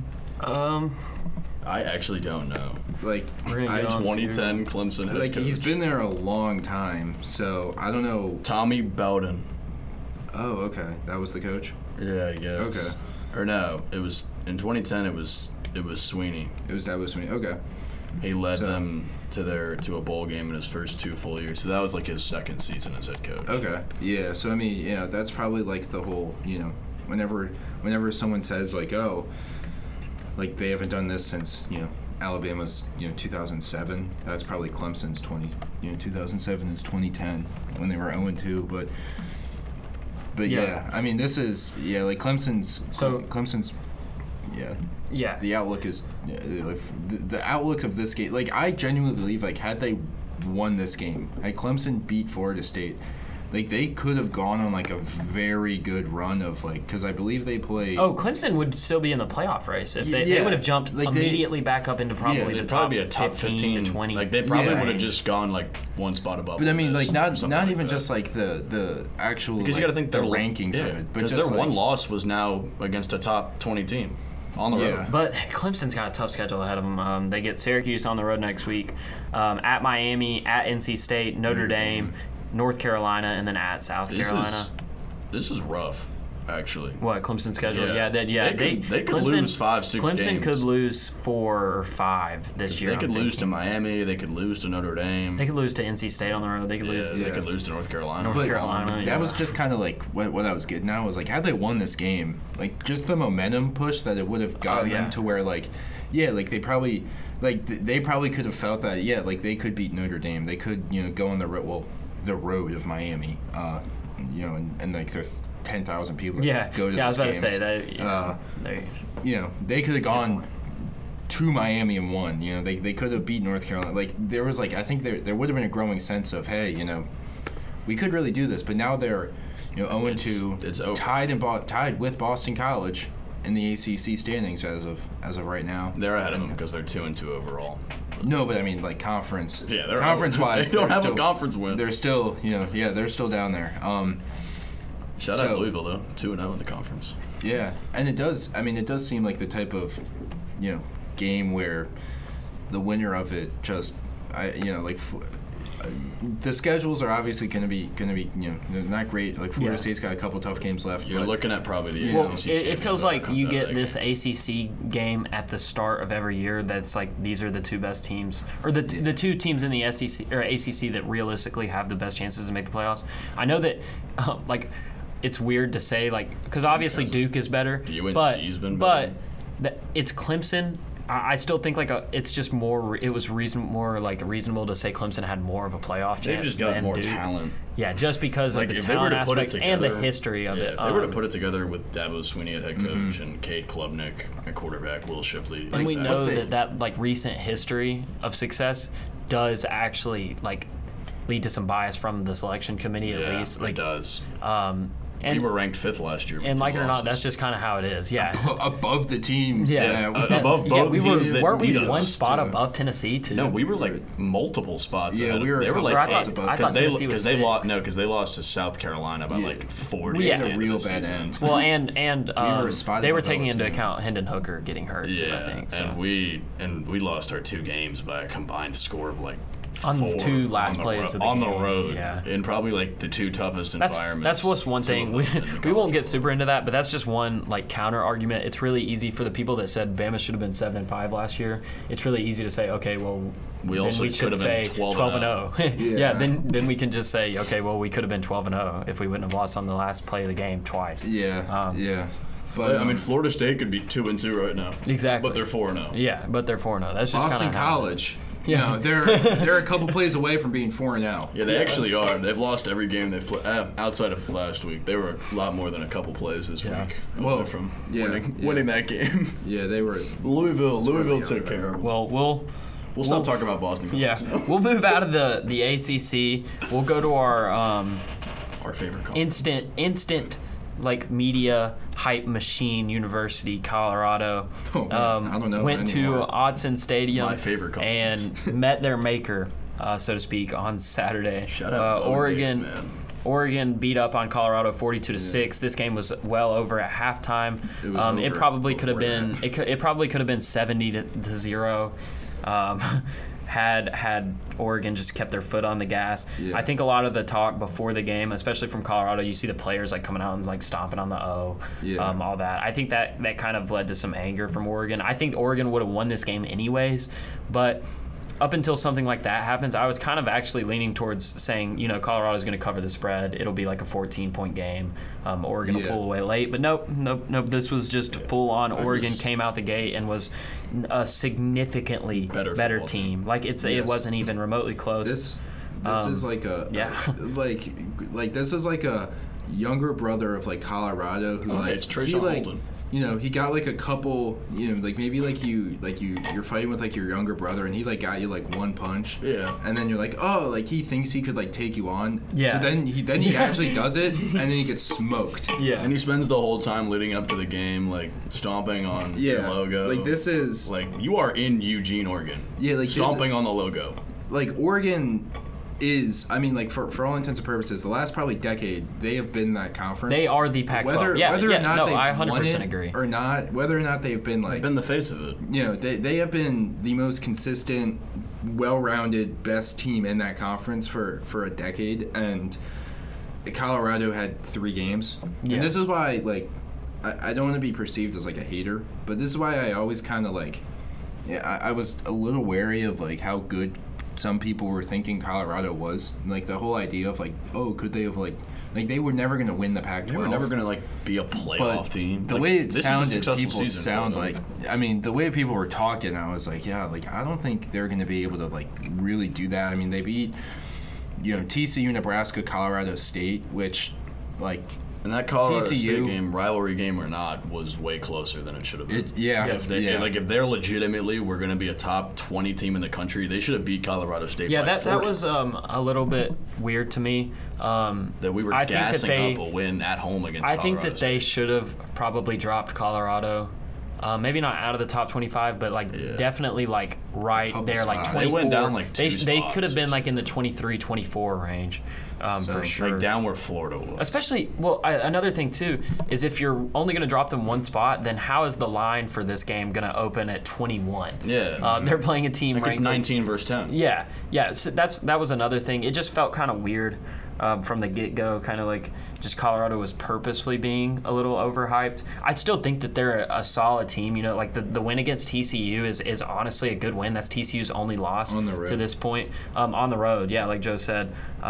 I actually don't know. Like We're gonna I, get on. 2010 Clemson head like coach. he's been there a long time, so I don't know. Tommy Bowden. Oh, okay, that was the coach. Yeah, I guess. Okay. Or no, it was in 2010. It was Sweeney. It was Dabo Swinney. Okay. He led So- them to a bowl game in his first 2 full years. So that was like his second season as head coach. Okay. Yeah. So I mean, yeah, that's probably like the whole, whenever someone says like, oh, like they haven't done this since, Alabama's, 2007. That's probably Clemson's 2007 is 2010 when they were 0-2. But yeah, I mean, this is like Clemson's. So- Clemson's. Yeah. Yeah. The outlook is the outlook of this game. Like I genuinely believe, like had they won this game, had Clemson beat Florida State, like they could have gone on like a very good run of because I believe they play. Oh, Clemson would still be in the playoff race if they Yeah. would have jumped Like, they- immediately back up into probably Yeah, the It'd top, probably be a top 15 to 20. Like they probably Yeah. would have just gone like one spot above. But I mean, Ole like Miss, not something like even that. just like the actual because you got to think the their rankings of it, but because just their one like- loss was now against a top 20 team on the road. Yeah. But Clemson's got a tough schedule ahead of them. They get Syracuse on the road next week, at Miami, at NC State, Notre Dame, North Carolina, and then at South Carolina. This is rough, actually. What, Clemson's schedule? Yeah. They could Clemson, lose 5-6 Clemson games. could lose 4 or 5 this year. They could I'm lose to thinking. Miami. They could lose to Notre Dame. They could lose to NC State on the road. They could lose. They Yeah. could lose to North Carolina. North But Carolina, yeah. that was just kind of like what I was getting at was like had they won this game, like just the momentum push that it would have gotten yeah. them to where like they probably could have felt that like they could beat Notre Dame, they could go on the road of Miami, and like there's 10,000 people that go to I was about those to say games. that. They could have gone to Miami and won. They could have beat North Carolina. Like there was I think there would have been a growing sense of hey, we could really do this. But now they're 0-2, It's over. tied with Boston College in the ACC standings as of right now. They're ahead of them because they're 2-2 overall. No, but I mean like conference. Yeah, they're conference wise. They don't have a conference win. They're still they're still down there. Shout out Louisville though, 2-0 in the conference. Yeah, and it does seem like the type of game where the winner of it the schedules are obviously going to be they're not great. Like Florida Yeah. State's got a couple tough games left. You're but looking at probably the Well, ACC. It feels like champion you that get comes out of this ACC game at the start of every year. That's like these are the 2 best teams, or the 2 teams in the SEC or ACC that realistically have the best chances to make the playoffs. I know that, it's weird to say because obviously Duke is better, UNC's been but better. it's Clemson. I still think it's just more. It was more reasonable to say Clemson had more of a playoff chance. They've just got than more Duke. talent. Yeah, just because Like of the if they were talent to put it aspect together, and the history of it. If they were to put it together with Dabo Swinney at head coach and Cade Klubnik at quarterback, Will Shipley, And we that. know But that recent history of success does actually lead to some bias from the selection committee at Yeah, least. it does. And, we were ranked 5th last year. And like it or not, that's just kind of how it is. Yeah. Above the teams. Yeah. Above both teams that weren't we beat us. one spot above Tennessee too? No, we were like multiple spots. Yeah, ahead. we were. They were like I thought Tennessee was they lost. 6. No, because they lost to South Carolina by like 40. Yeah. at the end A real of the bad season. end. Well, and were spotted they were above taking us, into yeah. account Hendon Hooker getting hurt too. Yeah, I think. So. and we lost our 2 games by a combined score of like On 4 2 last on the plays of the on game. the road. Yeah. In probably like the 2 toughest environments. That's what's one thing. We won't get super into that, but that's just one like counter argument. It's really easy for the people that said Bama should have been 7-5 last year. It's really easy to say, okay, well, We then also we could should have say been 12 12-0. Yeah. Yeah, then we can just say, okay, well, we could have been 12-0 if we wouldn't have lost on the last play of the game twice. Yeah. Yeah. But I mean, Florida State could be 2-2 right now. Exactly. But they're 4-0. Yeah, but they're 4-0. That's just Boston kind of College. Yeah, they're a couple plays away from being 4-0. Yeah, they actually are. They've lost every game they've played outside of last week. They were a lot more than a couple plays this Yeah. week. Well, from yeah, winning that game. Yeah, they were. Louisville took care of them. Well, We'll stop talking about Boston College. yeah, we'll move out of the ACC. We'll go to our Our favorite conference. instant like media hype machine University, Colorado. Oh, man, I don't know Went anymore. to Autzen Stadium My favorite conference. and met their maker, so to speak, on Saturday. Shout out Bo Oregon. Nix, man. Oregon beat up on Colorado 42-6. This game was well over at halftime. It was It over probably could have before been. It probably could have been 70-0. Had Oregon just kept their foot on the gas. Yeah. I think a lot of the talk before the game, especially from Colorado, you see the players like coming out and like stomping on the O, Yeah. all that. I think that kind of led to some anger from Oregon. I think Oregon would have won this game anyways, but up until something like that happens, I was kind of actually leaning towards saying, Colorado's going to cover the spread. It'll be like a 14-point game. Oregon will Yeah. pull away late. But nope. This was just full on. Oregon came out the gate and was a significantly Better better football team. Like it Yes. wasn't even remotely close. This is like a yeah. like this is like a younger brother of like Colorado who like it's Trayshawn he like Holden. he got like a couple like maybe like you're fighting with like your younger brother and he like got you like one punch and then you're like oh like he thinks he could like take you on Yeah. so then he actually does it and then he gets smoked Yeah. And he spends the whole time leading up to the game, like stomping on your logo. like this is Like you are in Eugene, Oregon. Yeah, like, this stomping is- on the logo. like Oregon is I mean like for all intents and purposes the last probably decade they have been that conference. They are the Pac-12. Whether Yeah, or yeah, not no, they've I won 100% it agree. or not, whether or not they've been like They've been the face of it. they have been the most consistent, well-rounded, best team in that conference for a decade, and Colorado had 3 games. Yeah. And this is why like I don't want to be perceived as like a hater, but this is why I always kind of like I was a little wary of like how good some people were thinking Colorado was. Like the whole idea of like, oh, could they have like they were never going to win the Pac-12. They were never going to like be a playoff But team. the Like, way it this is a sounded, successful people season for sound them. like. I mean, the way people were talking, I was like, yeah, like I don't think they're going to be able to like really do that. I mean, they beat, TCU, Nebraska, Colorado State, which, like, And that Colorado TCU State game, rivalry game or not, was way closer than it should have been. If they're legitimately we're going to be a top 20 team in the country, they should have beat Colorado State. Yeah, by that 40. was a little bit weird to me. That we were I think that gassing up a win at home against. I Colorado think that State. they should have probably dropped Colorado. Maybe not out of the top 25, but definitely like right Couple there, like spots. 24. They went down like two They could have spots. been like in the 23-24 range for sure. like down where Florida was. Especially, another thing too is if you're only going to drop them one spot, then how is the line for this game going to open at 21? Yeah. They're playing a team Like it's ranked 19 versus 10. Yeah. So that was another thing. It just felt kind of weird from the get-go, kind of like just Colorado was purposefully being a little overhyped. I still think that they're a solid team. Like the win against TCU is honestly a good win. That's TCU's only loss On the road. to this point. On the road, yeah, like Joe said.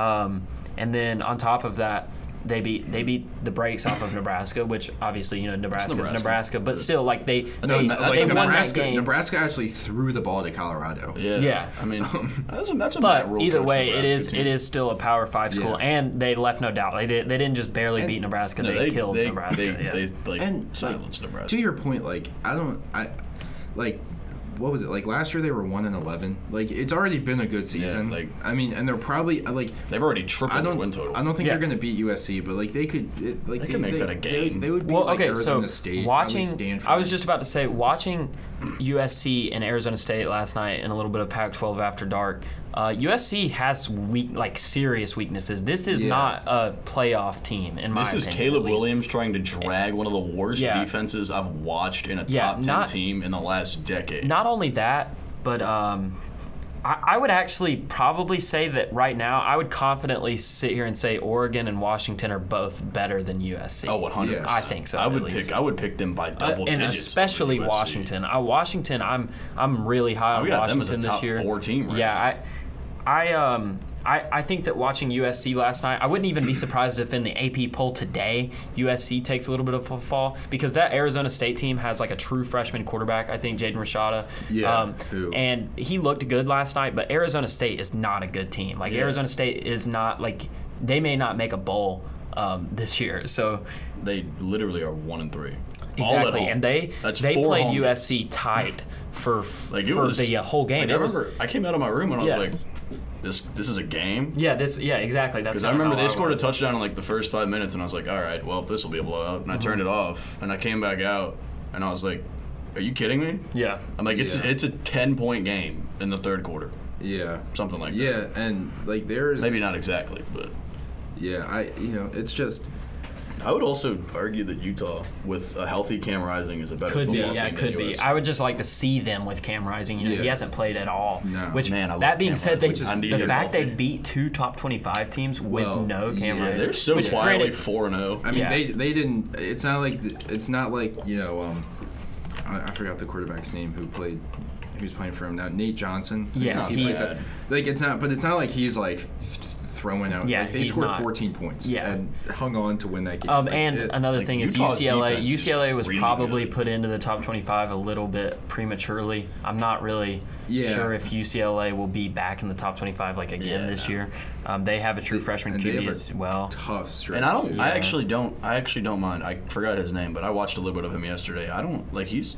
And then on top of that, they beat the brakes off of Nebraska, which obviously Nebraska's Nebraska, but still like they won that game. Nebraska actually threw the ball to Colorado. Yeah. I mean, that's a bad But rule either coach way, Nebraska team. it is still a Power 5 school, Yeah. and they left no doubt. They didn't just barely beat Nebraska; No, they killed Nebraska. They And silenced Nebraska. To your point, like what was it like last year? They were 1-11. Like it's already been a good season. like- I mean, and they're probably like They've already tripled their win total. I don't think Yeah. they're going to beat USC, but like they could like They could make that a game. They would beat Well, like okay, Arizona so State. watching, probably Stanford. I was just about to say, watching USC and Arizona State last night and a little bit of Pac-12 after dark. USC has serious weaknesses. This is Yeah. not a playoff team, in my This opinion. is Caleb at least. Williams trying to drag one of the worst Yeah. defenses I've watched in a Yeah, top 10 not- team in the last decade. Not only that, but I would actually probably say that right now, I would confidently sit here and say Oregon and Washington are both better than USC. Oh, 100%. Yes. I think so. I at would least. pick them by double and digits. especially over USC. Washington. Washington, I'm really high on We got them as a Washington this top year. 4 team right Yeah, I think that watching USC last night, I wouldn't even be surprised if in the AP poll today, USC takes a little bit of a fall because that Arizona State team has like a true freshman quarterback, I think, Jaden Rashada. Yeah, who? And he looked good last night, but Arizona State is not a good team. Like, Yeah. Arizona State is not, like, they may not make a bowl this year. So, They literally are 1-3. All at exactly. home. And they That's played 4 home USC games. tight for Like, it was the whole game. Like, It I was- remember I came out of my room and I was Yeah. like, this is a game? Yeah, exactly. That's Because I kinda remember how they scored a was. touchdown in like the first 5 minutes, and I was like, all right, well, this will be a blowout. And I turned it off, and I came back out, and I was like, are you kidding me? Yeah. I'm like, it's Yeah. a 10-point game in the third quarter, Yeah. something like that. Yeah, and like there's Maybe not exactly, but Yeah, it's just I would also argue that Utah, with a healthy Cam Rising, is a better Could be, football yeah, team could than be. USC. I would just like to see them with Cam Rising. You know, he Yeah. hasn't played at all. No. Which, Man, I love that being Cam said, Rising. I need the him fact healthy. they beat 2 top 25 teams with Well, no Cam yeah, Rising. They're so which, quietly granted, 4-0. I mean, Yeah. they didn't. It's not like you know. I forgot the quarterback's name who's playing for him now. Nate Johnson. Yeah, not he plays bad. that. Like it's not, but it's not like he's like throwing out. Yeah, like, they he's scored not. 14 points. Yeah. and hung on to win that game. Like, and another like, thing is Utah's UCLA. defense is UCLA was really probably good. put into the top 25 a little bit prematurely. I'm not really Yeah. sure if UCLA will be back in the top 25 like again Yeah, this no. year. They have a true freshman and they have QB a as well. tough stretch. And I don't. I Yeah. actually don't mind. I forgot his name, but I watched a little bit of him yesterday. I don't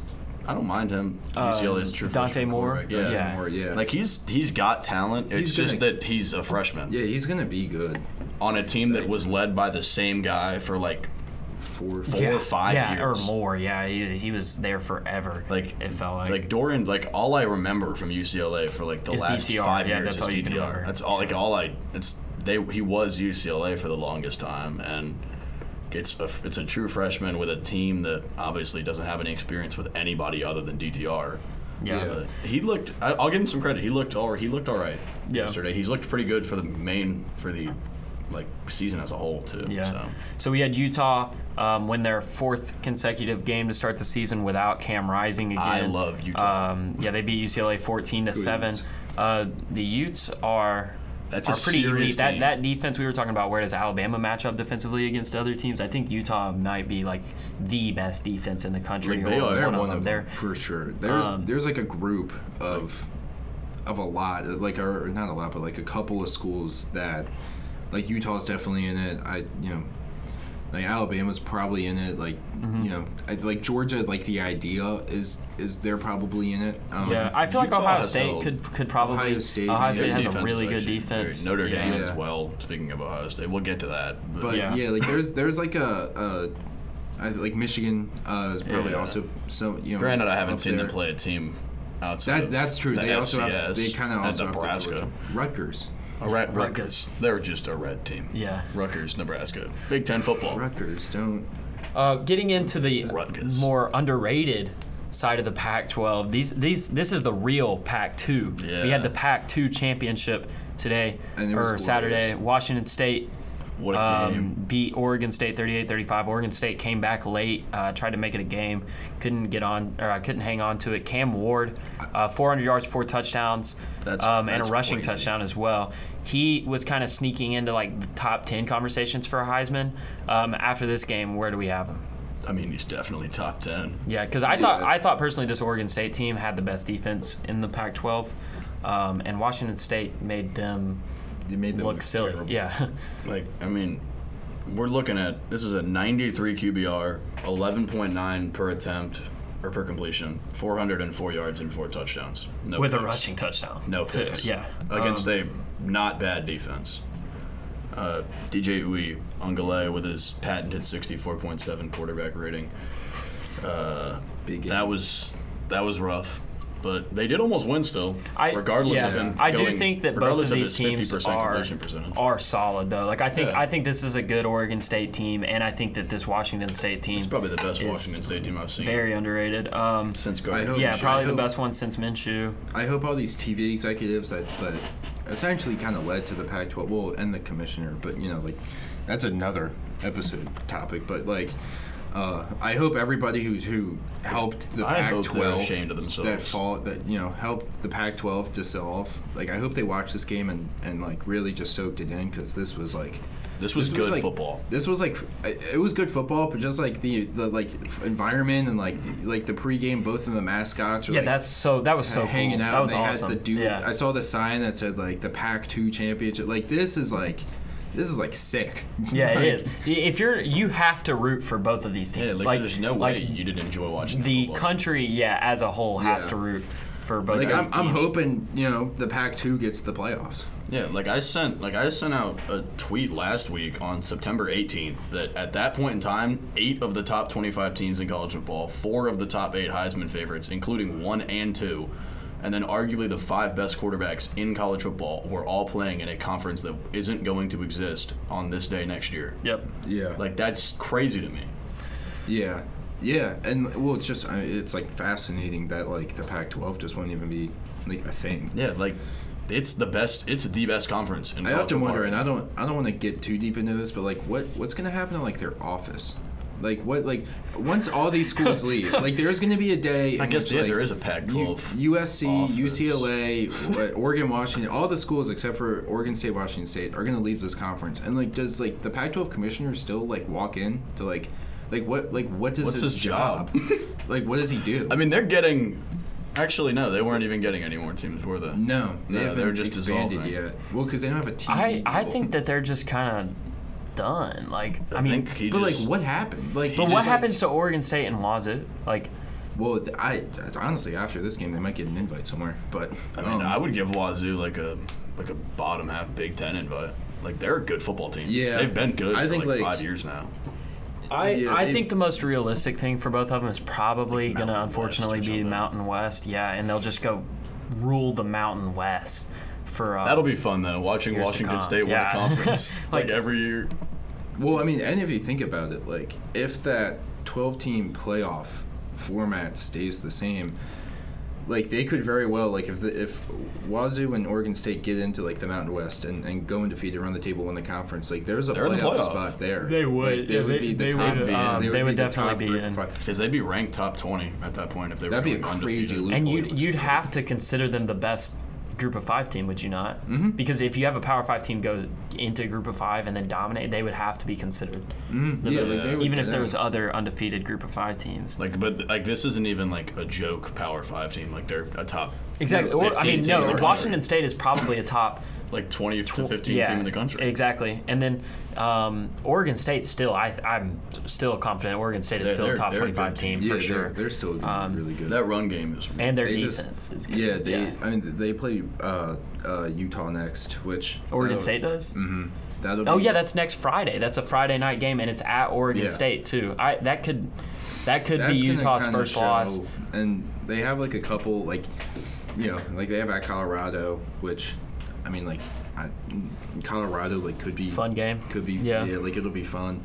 mind him. UCLA's true Dante freshman Moore? quarterback. Dante Yeah. Moore, yeah. Like he's got talent. It's He's just gonna- that he's a freshman Yeah, he's gonna be good. on a team that was led by the same guy for like 4 4 or 5 yeah, or years. more. Yeah, he was there forever. Like it felt like. like Dorian. Like all I remember from UCLA for like the Is last DTR. 5 Yeah, years that's is all you can DTR. remember. That's all. Like all I. He was UCLA for the longest time, and it's a true freshman with a team that obviously doesn't have any experience with anybody other than DTR. yeah. But he looked. I'll give him some credit. He looked all right Yeah. yesterday. He's looked pretty good for the like season as a whole too. Yeah. So we had Utah win their 4th consecutive game to start the season without Cam Rising again. I love Utah. Yeah, they beat UCLA 14-7. Utes. The Utes are That's are a pretty serious elite. team. That defense we were talking about, where does Alabama match up defensively against other teams? I think Utah might be like the best defense in the country. Like, they or are. They're one one of of them. them for sure. There's like a group of a lot, like or not a lot, but like a couple of schools that like Utah's definitely in it. Like Alabama's probably in it. Like like Georgia. Like the idea is they're probably in it. Yeah, I feel like Utah Ohio has State held- could probably. Ohio State, Ohio yeah. State Their has a defense really is good actually defense. very- Notre Dame Yeah. as well. Speaking of Ohio State, we'll get to that. But Yeah. like there's like like Michigan is probably Yeah. also so Granted, I haven't up seen them there. play a team outside. of That's true. the They also FCS have, they kind of and also Nebraska. have the Rutgers. Rutgers. Rutgers. They're just a red team. Yeah. Rutgers, Nebraska. Big Ten football. Rutgers don't. Getting into the Rutgers. more underrated side of the Pac-12, this is the real Pac-2. Yeah. We had the Pac-2 championship today And it was or Saturday. glorious. Washington State What a game. beat Oregon State 38-35. Oregon State came back late, tried to make it a game, couldn't hang on to it. Cam Ward, 400 yards, 4 touchdowns, and That's a rushing crazy. touchdown as well. He was kind of sneaking into like the top 10 conversations for Heisman. After this game, where do we have him? I mean, he's definitely top 10. Yeah, because I thought personally this Oregon State team had the best defense in the Pac-12, and Washington State made them They made them look silly. terrible. Yeah. Like, I mean, we're looking at this is a 93 QBR, 11.9 per attempt, or per completion, 404 yards and 4 touchdowns. No With a picks. rushing touchdown. No too. picks. Yeah. Against a not bad defense. DJ Uiagalelei with his patented 64.7 quarterback rating. Big game. That was rough. But they did almost win still, regardless of him. I do think that both of these teams 50% completion percentage. are solid, though. Like I Yeah. think this is a good Oregon State team, and I think that this Washington State team It's probably the best is Washington State team I've seen very underrated. since I Gardner. hope- Yeah, probably the hope- best one since Minshew. I hope all these TV executives that essentially kind of led to the Pac-12, well, and the commissioner, but like that's another episode topic. But I hope everybody who helped the I hope they're Pac-12 ashamed of themselves. helped the Pac-12 dissolve. Like I hope they watched this game and really just soaked it in, because this was good football. This was it was good football, but just like the environment and like the pregame, both of the mascots. Were, Yeah, that was so hanging cool. out. That was and they awesome. Had the dude. Yeah. I saw the sign that said the Pac-2 championship. This is sick. Yeah, it is. If you have to root for both of these Yeah, teams. there's no way you didn't enjoy watching the football. country, as a whole, has Yeah. to root for both of these teams. I'm hoping the Pac-2 gets the playoffs. Yeah, I sent out a tweet last week on September 18th that at that point in time, 8 of the top 25 teams in college football, 4 of the top 8 Heisman favorites, including 1 and 2, and then arguably the 5 best quarterbacks in college football were all playing in a conference that isn't going to exist on this day next year. Yep. Yeah. That's crazy to me. Yeah. Yeah, and it's just it's fascinating that the Pac-12 just won't even be a thing. Yeah, it's the best conference in college I often football. wonder, and I don't want to get too deep into this, but what's going to happen to their office? Once all these schools leave, there's going to be a day. I in guess which, there is a Pac-12 USC, office. UCLA, Oregon, Washington, all the schools except for Oregon State, Washington State are going to leave this conference. And does the Pac-12 commissioner still walk in to what does What's his job? what does he do? I mean, they're getting. Actually, no, they weren't even getting any more teams, were they? No, they haven't they're just expanded dissolving. yet. Well, because they don't have a TV. I think that they're just kind of done. I mean, think he But just, what happened? but what happens to Oregon State and Wazoo? Well, I honestly after this game they might get an invite somewhere. But I mean, I would give Wazoo a bottom half Big Ten invite. They're a good football team. Yeah. They've been good I for think, 5 years now. I think the most realistic thing for both of them is probably going to Mountain unfortunately West or be something. Mountain West. Yeah, and they'll just go rule the Mountain West for. That'll be fun though, watching years to Washington come. State win Yeah. a conference every year. Well, I mean, and if you think about it, if that 12-team playoff format stays the same, they could very well if Wazoo and Oregon State get into the Mountain West and go undefeated around the table, win the conference, there's a They're in the playoff playoff. spot there. They would. Yeah, be the they top. would, they would the definitely top be group in. of 5. Because they'd be ranked top 20 at that point if they That'd were be a going crazy undefeated. loop. And Loophole you'd was have to consider them the best Group of 5 team, would you not? Mm-hmm. Because if you have a Power 5 team go into Group of 5 and then dominate, they would have to be considered. Mm-hmm. Yeah, they would Even if get there in. was other undefeated Group of 5 teams. But this isn't even a joke Power 5 team. They're a top Exactly. Or, 15 team in the country. Washington State is probably a top 20 to 15 team in the country. Exactly. And then Oregon State still, I'm still confident Oregon State is still a top they're a 25 good team team. for Yeah, sure. they're still gonna be really good. That run game is And their They defense is good. Yeah, I mean, they play Utah next, which Oregon State does? Mm-hmm. That'll Oh be, yeah, that's next Friday. That's a Friday night game, and it's at Oregon Yeah. State too. That could be that's gonna Utah's kinda first show, loss. and they have a couple they have at Colorado, which I mean Colorado could be Fun game. could be Yeah. it'll be fun.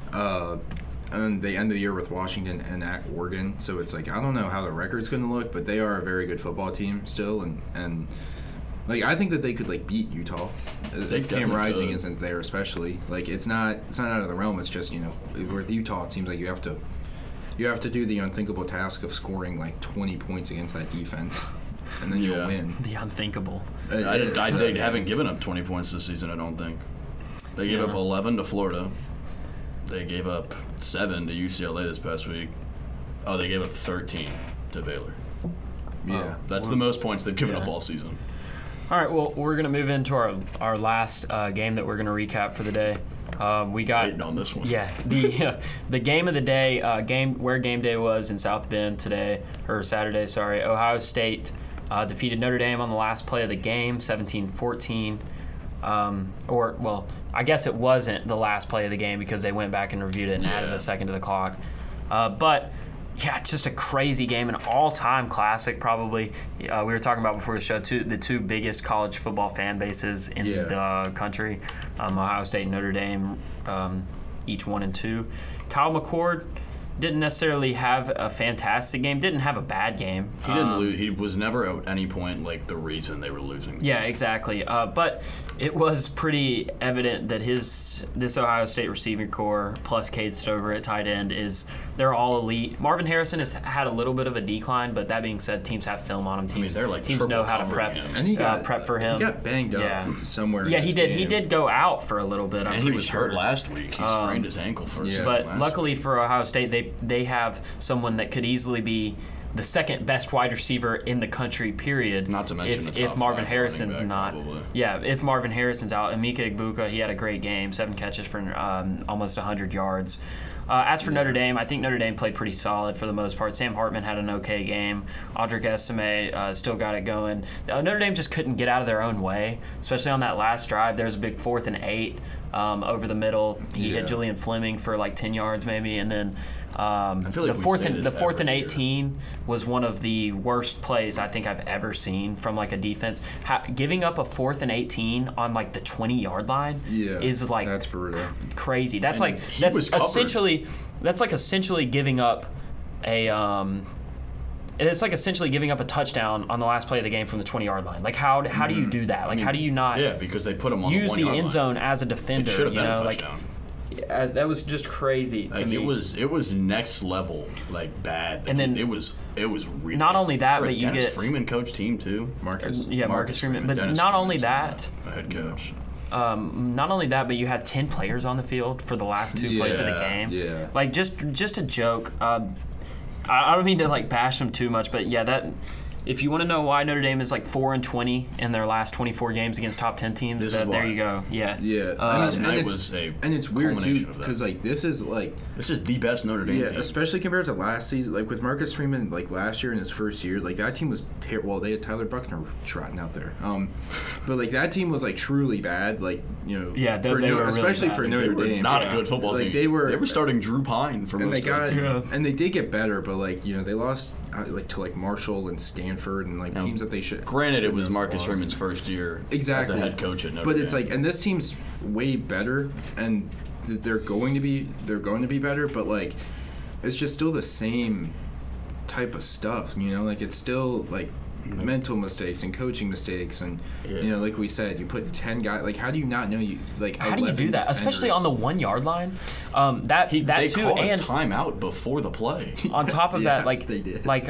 And then they end the year with Washington and at Oregon, so it's I don't know how the record's going to look, but they are a very good football team still, and I think that they could beat Utah. They If Cam definitely Rising could. isn't there, especially it's not out of the realm. It's just with Utah, it seems like you have to do the unthinkable task of scoring 20 points against that defense, and then you'll Yeah. win. The unthinkable. They haven't given up 20 points this season, I don't think. They gave Yeah. up 11 to Florida. They gave up 7 to UCLA this past week. Oh, they gave up 13 to Baylor. Yeah. That's the most points they've given Yeah. up all season. All right, well, we're going to move into our last game that we're going to recap for the day. We got Waiting on this one. Yeah, the game of the day, where game day was in South Bend today, or Saturday, sorry. Ohio State defeated Notre Dame on the last play of the game, 17-14. I guess it wasn't the last play of the game because they went back and reviewed it and added a second to the clock. But yeah, just a crazy game, an all-time classic probably. We were talking about before the show, the two biggest college football fan bases in the country, Ohio State and Notre Dame, each 1-2. Kyle McCord didn't necessarily have a fantastic game, didn't have a bad game. He didn't lose. He was never at any point like the reason they were losing. Yeah, exactly. But it was pretty evident that this Ohio State receiving core plus Cade Stover at tight end they're all elite. Marvin Harrison has had a little bit of a decline, but that being said, teams have film on him. Teams know how to prep. Him. And he got prep for him. He got banged up somewhere. Yeah, in he this did. game. He did go out for a little bit. And he was hurt last week. He sprained his ankle for a second. But luckily for Ohio State, they have someone that could easily be the second best wide receiver in the country, period. Not to mention if Marvin Harrison's back, not. probably. Yeah, if Marvin Harrison's out. Emeka Egbuka, he had a great game, 7 catches for almost 100 yards. As for Notre Dame, I think Notre Dame played pretty solid for the most part. Sam Hartman had an okay game. Audric Estime still got it going. Notre Dame just couldn't get out of their own way, especially on that last drive. There was a big 4th and 8 over the middle. He hit Julian Fleming for like 10 yards maybe, and then the fourth and 18 was one of the worst plays I think I've ever seen from like a defense. Giving up a 4th and 18 on like the 20-yard line is like that's brutal. Crazy. That's And that's like essentially giving up a it's like essentially giving up a touchdown on the last play of the game from the 20-yard line. Like how do you do that? Like how do you not? Yeah, because they put him on use the the 1-yard end line. zone as a defender. It should have been a like touchdown. that was just crazy to me. It was next level, like bad. And then it was really not only that, for a but you Dennis get Freeman coach team too. Marcus Freeman. But Dennis not only Freeman's that, the head coach. Not only that, but you had 10 players on the field for the last 2 plays of the game. Yeah. Like just a joke. I don't mean to like bash them too much, but yeah, that. If you want to know why Notre Dame is like 4-20 in their last 24 games against top 10 teams, there you go. Yeah. Yeah. Last and night it's, was a and it's weird too culmination of that. because like this is the best Notre Dame team. especially compared to last season. Like with Marcus Freeman, like last year in his first year, like that team was terrible. Well, they had Tyler Buckner trotting out there. But like that team was like truly bad. Like they were really especially bad. for They Notre were Dame. not a good football Like team. they were starting Drew Pine for and most they of the got season. and they did get better, but like they lost like to like Marshall and Stanford and like teams that they should. Granted, it shouldn't was have Marcus lost. Freeman's first year Exactly. as a head coach at Notre But Dame. it's like, and this team's way better, and they're going to be better. But like, it's just still the same type of stuff, Like it's still like mental mistakes and coaching mistakes, and like we said, you put 10 guys. Like, how do you not know you like? How do you do that, especially on the 1-yard line? they too, called and a timeout before the play. on top of that, like they did. like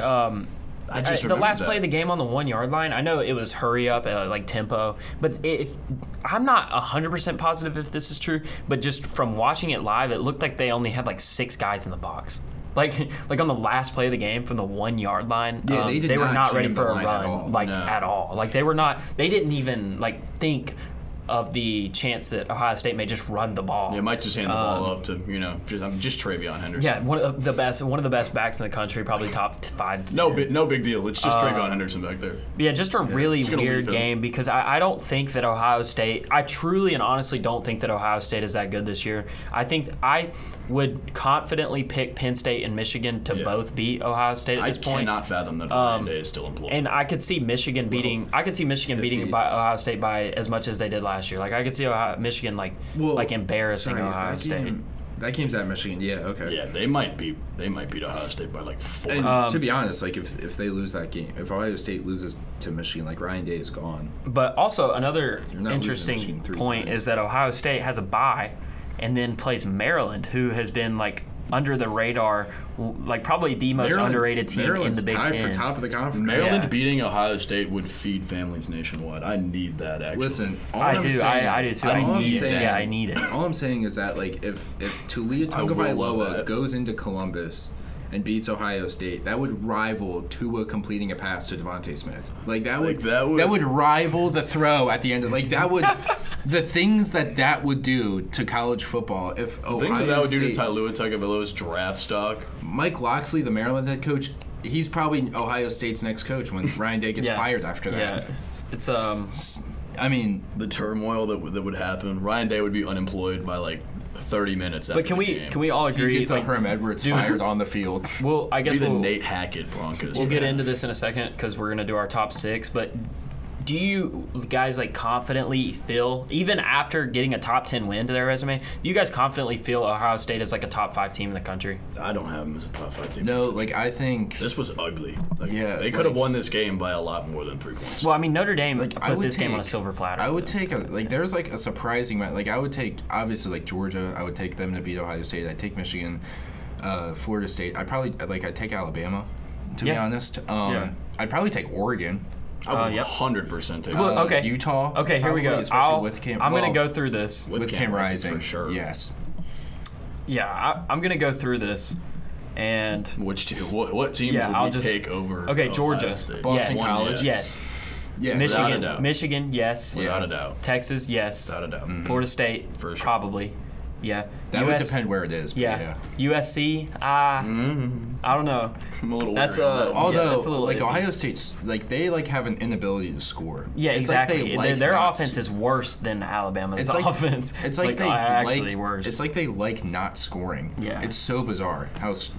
the last play of the game on the 1-yard line, I know it was hurry up, like tempo, but if I'm not 100% positive if this is true, but just from watching it live, it looked like they only had like 6 guys in the box. Like on the last play of the game from the 1-yard line, they were not ready for a run, at all. Like they didn't even like think of the chance that Ohio State may just run the ball. Yeah, might just hand the ball up to just Travion Henderson. Yeah, one of the best backs in the country, probably top 5. No big deal. It's just Travion Henderson back there. Yeah, just a really gonna weird leave him. game because I don't think that Ohio State. I truly and honestly don't think that Ohio State is that good this year. I think I would confidently pick Penn State and Michigan to both beat Ohio State at this point. I cannot fathom that Ryan Day is still employed. And I could see Michigan beating. I could see Michigan beating Ohio State by as much as they did last year. Like I could see Michigan embarrassing Ohio State. That game's at Michigan. Yeah. Okay. Yeah, they might beat Ohio State by like 4. And to be honest, like if they lose that game, if Ohio State loses to Michigan, like Ryan Day is gone. But also another not interesting losing Michigan 3 point times. is that Ohio State has a bye, and then plays Maryland, who has been like under the radar, like probably the most underrated team in the Big tied Ten. for top of the conference. Maryland Yeah. being Ohio State would feed families nationwide. I need that, actually. Listen, all I I'm do. saying- I do too. all I I'm need it. saying- Yeah, I need it. All I'm saying is that like if Tulia I will love Tagovailoa that. goes into Columbus and beats Ohio State, that would rival Tua completing a pass to Devontae Smith. Like that would that would- rival the throw at the end of that would the things that would do to college football if Ohio Things that would do to State- Taulia Tagovailoa's draft stock. Mike Locksley, the Maryland head coach, he's probably Ohio State's next coach when Ryan Day gets fired after that. Yeah, it's I mean, The turmoil that would happen. Ryan Day would be unemployed by like 30 minutes after But can the we game. can we all you agree? get the Like, Herm Edwards dude- fired on the field. well, I guess be the we'll, Nate Hackett Broncos? we'll get into this in a second because we're gonna do our top 6. But do you guys like confidently feel, even after getting a top 10 win to their resume, do you guys confidently feel Ohio State is like a top 5 team in the country? I don't have them as a top 5 team. No, like I think This was ugly. Like, Yeah, they could have like- won this game by a lot more than 3 points. Well, I mean Notre Dame I put would this game on a take- silver platter. I for would them, take so a I'd like say. there's like a surprising amount. Like I would take obviously like Georgia. I would take them to beat Ohio State. I'd take Michigan, Florida State. I'd take Alabama. To be Yeah. honest, Yeah. I'd probably take Oregon. I would yep. 100% take Well, it. okay. Utah. Okay, here we probably, go. Especially with Cam. I'm well, gonna go through this. with Cam Rising for sure. Yes. Yeah, I'm gonna go through this, and What teams Yeah, would I'll we just- take over? okay, Ohio Georgia. State? Boston yes, College. yes. Yeah. Without a Michigan, doubt. Michigan, yes. Without a doubt. Texas, yes. Without a doubt. Florida State, For sure. probably. Yeah. That would depend where it is. But Yeah. USC, I don't know. I'm a little That's worried on that. Yeah, Although, that's a little like iffy. Ohio State's, like they like have an inability to score. Yeah, It's like exactly. they like their not offense is worse than Alabama's It's like offense. It's like, they actually like, worse. It's like they like not scoring. Yeah. It's so bizarre how it's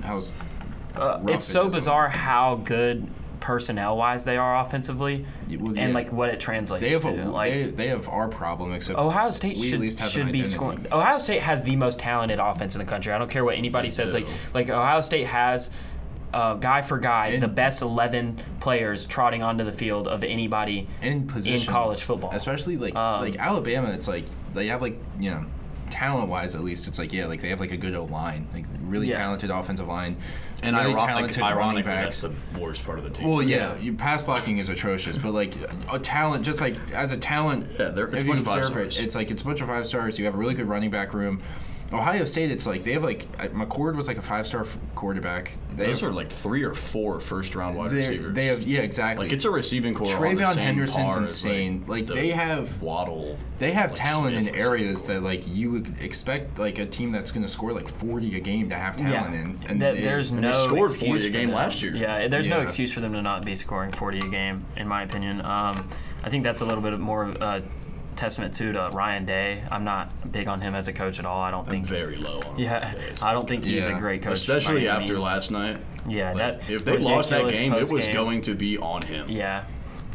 rough so it is bizarre on offense. how good personnel-wise they are offensively, Well, and yeah. like what it translates they have to. they have our problem except Ohio State we at least have should an be identity. scoring. Ohio State has the most talented offense in the country. I don't care what anybody They says. do. Like Ohio State has, guy for guy, And- the best 11 players trotting onto the field of anybody in positions college football. especially like Alabama. It's like they have like talent wise at least it's like like they have like a good O line, like really Yeah. talented offensive line, And really talented running ironically, backs. that's the worst part of the team. Well, yeah, your pass blocking is atrocious, but like a talent, just like as a talent, Yeah, it's if a you bunch of five observe it, stars. it's like it's a bunch of 5 stars. You have a really good running back room. Ohio State, it's like they have like McCord was like a 5-star quarterback. Those are like 3 or 4 first-round wide receivers. They have exactly. like it's a receiving core. on the Travion same Henderson's par as, insane. Like, the they have Waddle. They have like, talent Smith in was areas cool. that like you would expect like a team that's going to score like 40 a game to have talent in. And there's and no they scored excuse 40 a for game them. last year. Yeah, there's no Yeah. excuse for them to not be scoring 40 a game, in my opinion. I think that's a little bit more of a testament to Ryan Day. I'm not big on him as a coach at all. I don't I'm think. very low on him. Yeah, I don't think he's a Yeah. great coach. Especially by any after means. last night. Yeah, Like, that if they lost that ridiculous game, it was post-game. going to be on him. Yeah.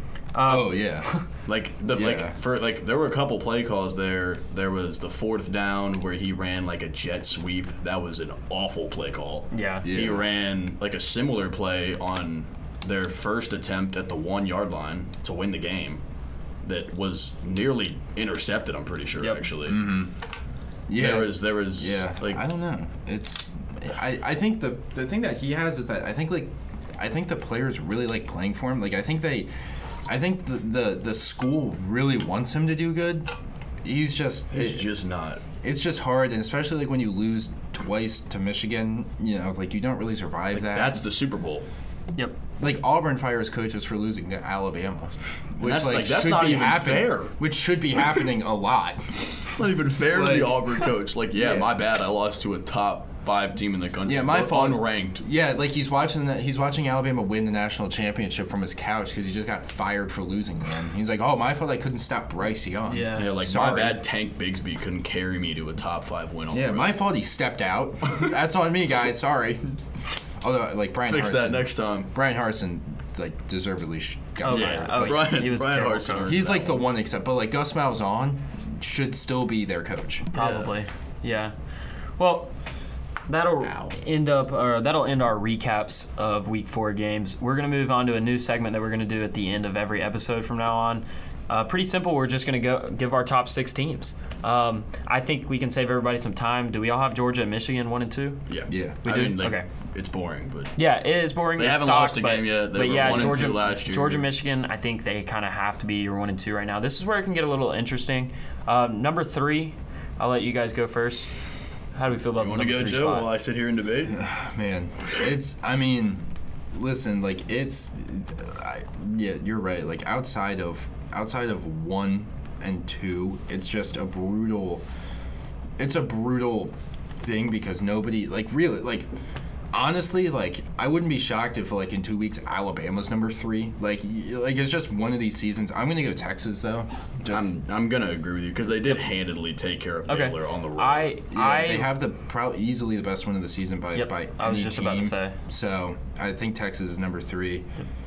oh yeah, Like Yeah. there were a couple play calls there. There was the 4th down where he ran like a jet sweep. That was an awful play call. Yeah. Yeah. He ran like a similar play on their first attempt at the 1-yard line to win the game. That was nearly intercepted. I'm pretty sure Yep. actually. yeah. There was Yeah, like I don't know. It's I think the thing that he has is that I think the players really like playing for him. Like I think the school really wants him to do good. he's just not. It's just hard, and especially like when you lose twice to Michigan, like you don't really survive that. That's the Super Bowl. Yep. Like Auburn fires coaches for losing to Alabama, which that's should not be even happening. fair. Which should be happening a lot. It's not even fair to Like- the Auburn coach. Like, yeah, Yeah. my bad. I lost to a top 5 team in the country. Yeah, my We're fault. Unranked. Yeah, like he's watching Alabama win the national championship from his couch because he just got fired for losing to them. He's like, "Oh, my fault. I couldn't stop Bryce Young." Yeah. Yeah, like Sorry. my bad. Tank Bigsby couldn't carry me to a top 5 win. On Yeah, the road. my fault. He stepped out. That's on me, guys. Sorry. Although, like Brian Fix Harsin, that next time. Brian Harsin, like deservedly got Oh, fired. yeah. Oh, But Brian- he was Brian terrible Harsin. coach. he's like the one except, but like Gus Malzahn should still be their coach. Probably. Yeah. Well, that'll Ow. end our recaps of Week 4 games. We're gonna move on to a new segment that we're gonna do at the end of every episode from now on. Pretty simple. We're just gonna go give our top 6 teams. I think we can save everybody some time. Do we all have Georgia and Michigan 1 and 2? Yeah. Yeah. We I do? mean, like, Okay. It's boring, but Yeah, it is boring. They It's haven't stock, lost a but- game yet. They but were yeah, 1 and 2 Georgia, last year. Georgia, Michigan. I think they kind of have to be your 1 and 2 right now. This is where it can get a little interesting. Number 3, I'll let you guys go first. How do we feel about you the want to number go, 3 Joe, spot? while I sit here and debate? Man, listen, like you're right. Like outside of one 5-2. It's just a brutal thing because nobody honestly, I wouldn't be shocked if in 2 weeks Alabama's number 3. It's just one of these seasons. I'm gonna go Texas though. I'm gonna agree with you because they did handedly take care of Baylor on the road. They have probably easily the best one of the season by I was just about to say. So I think Texas is number 3.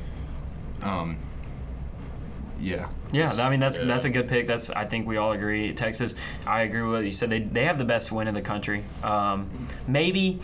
Yeah. Yeah, I mean that's a good pick. I think we all agree. Texas, I agree with what you said. They have the best win in the country. Maybe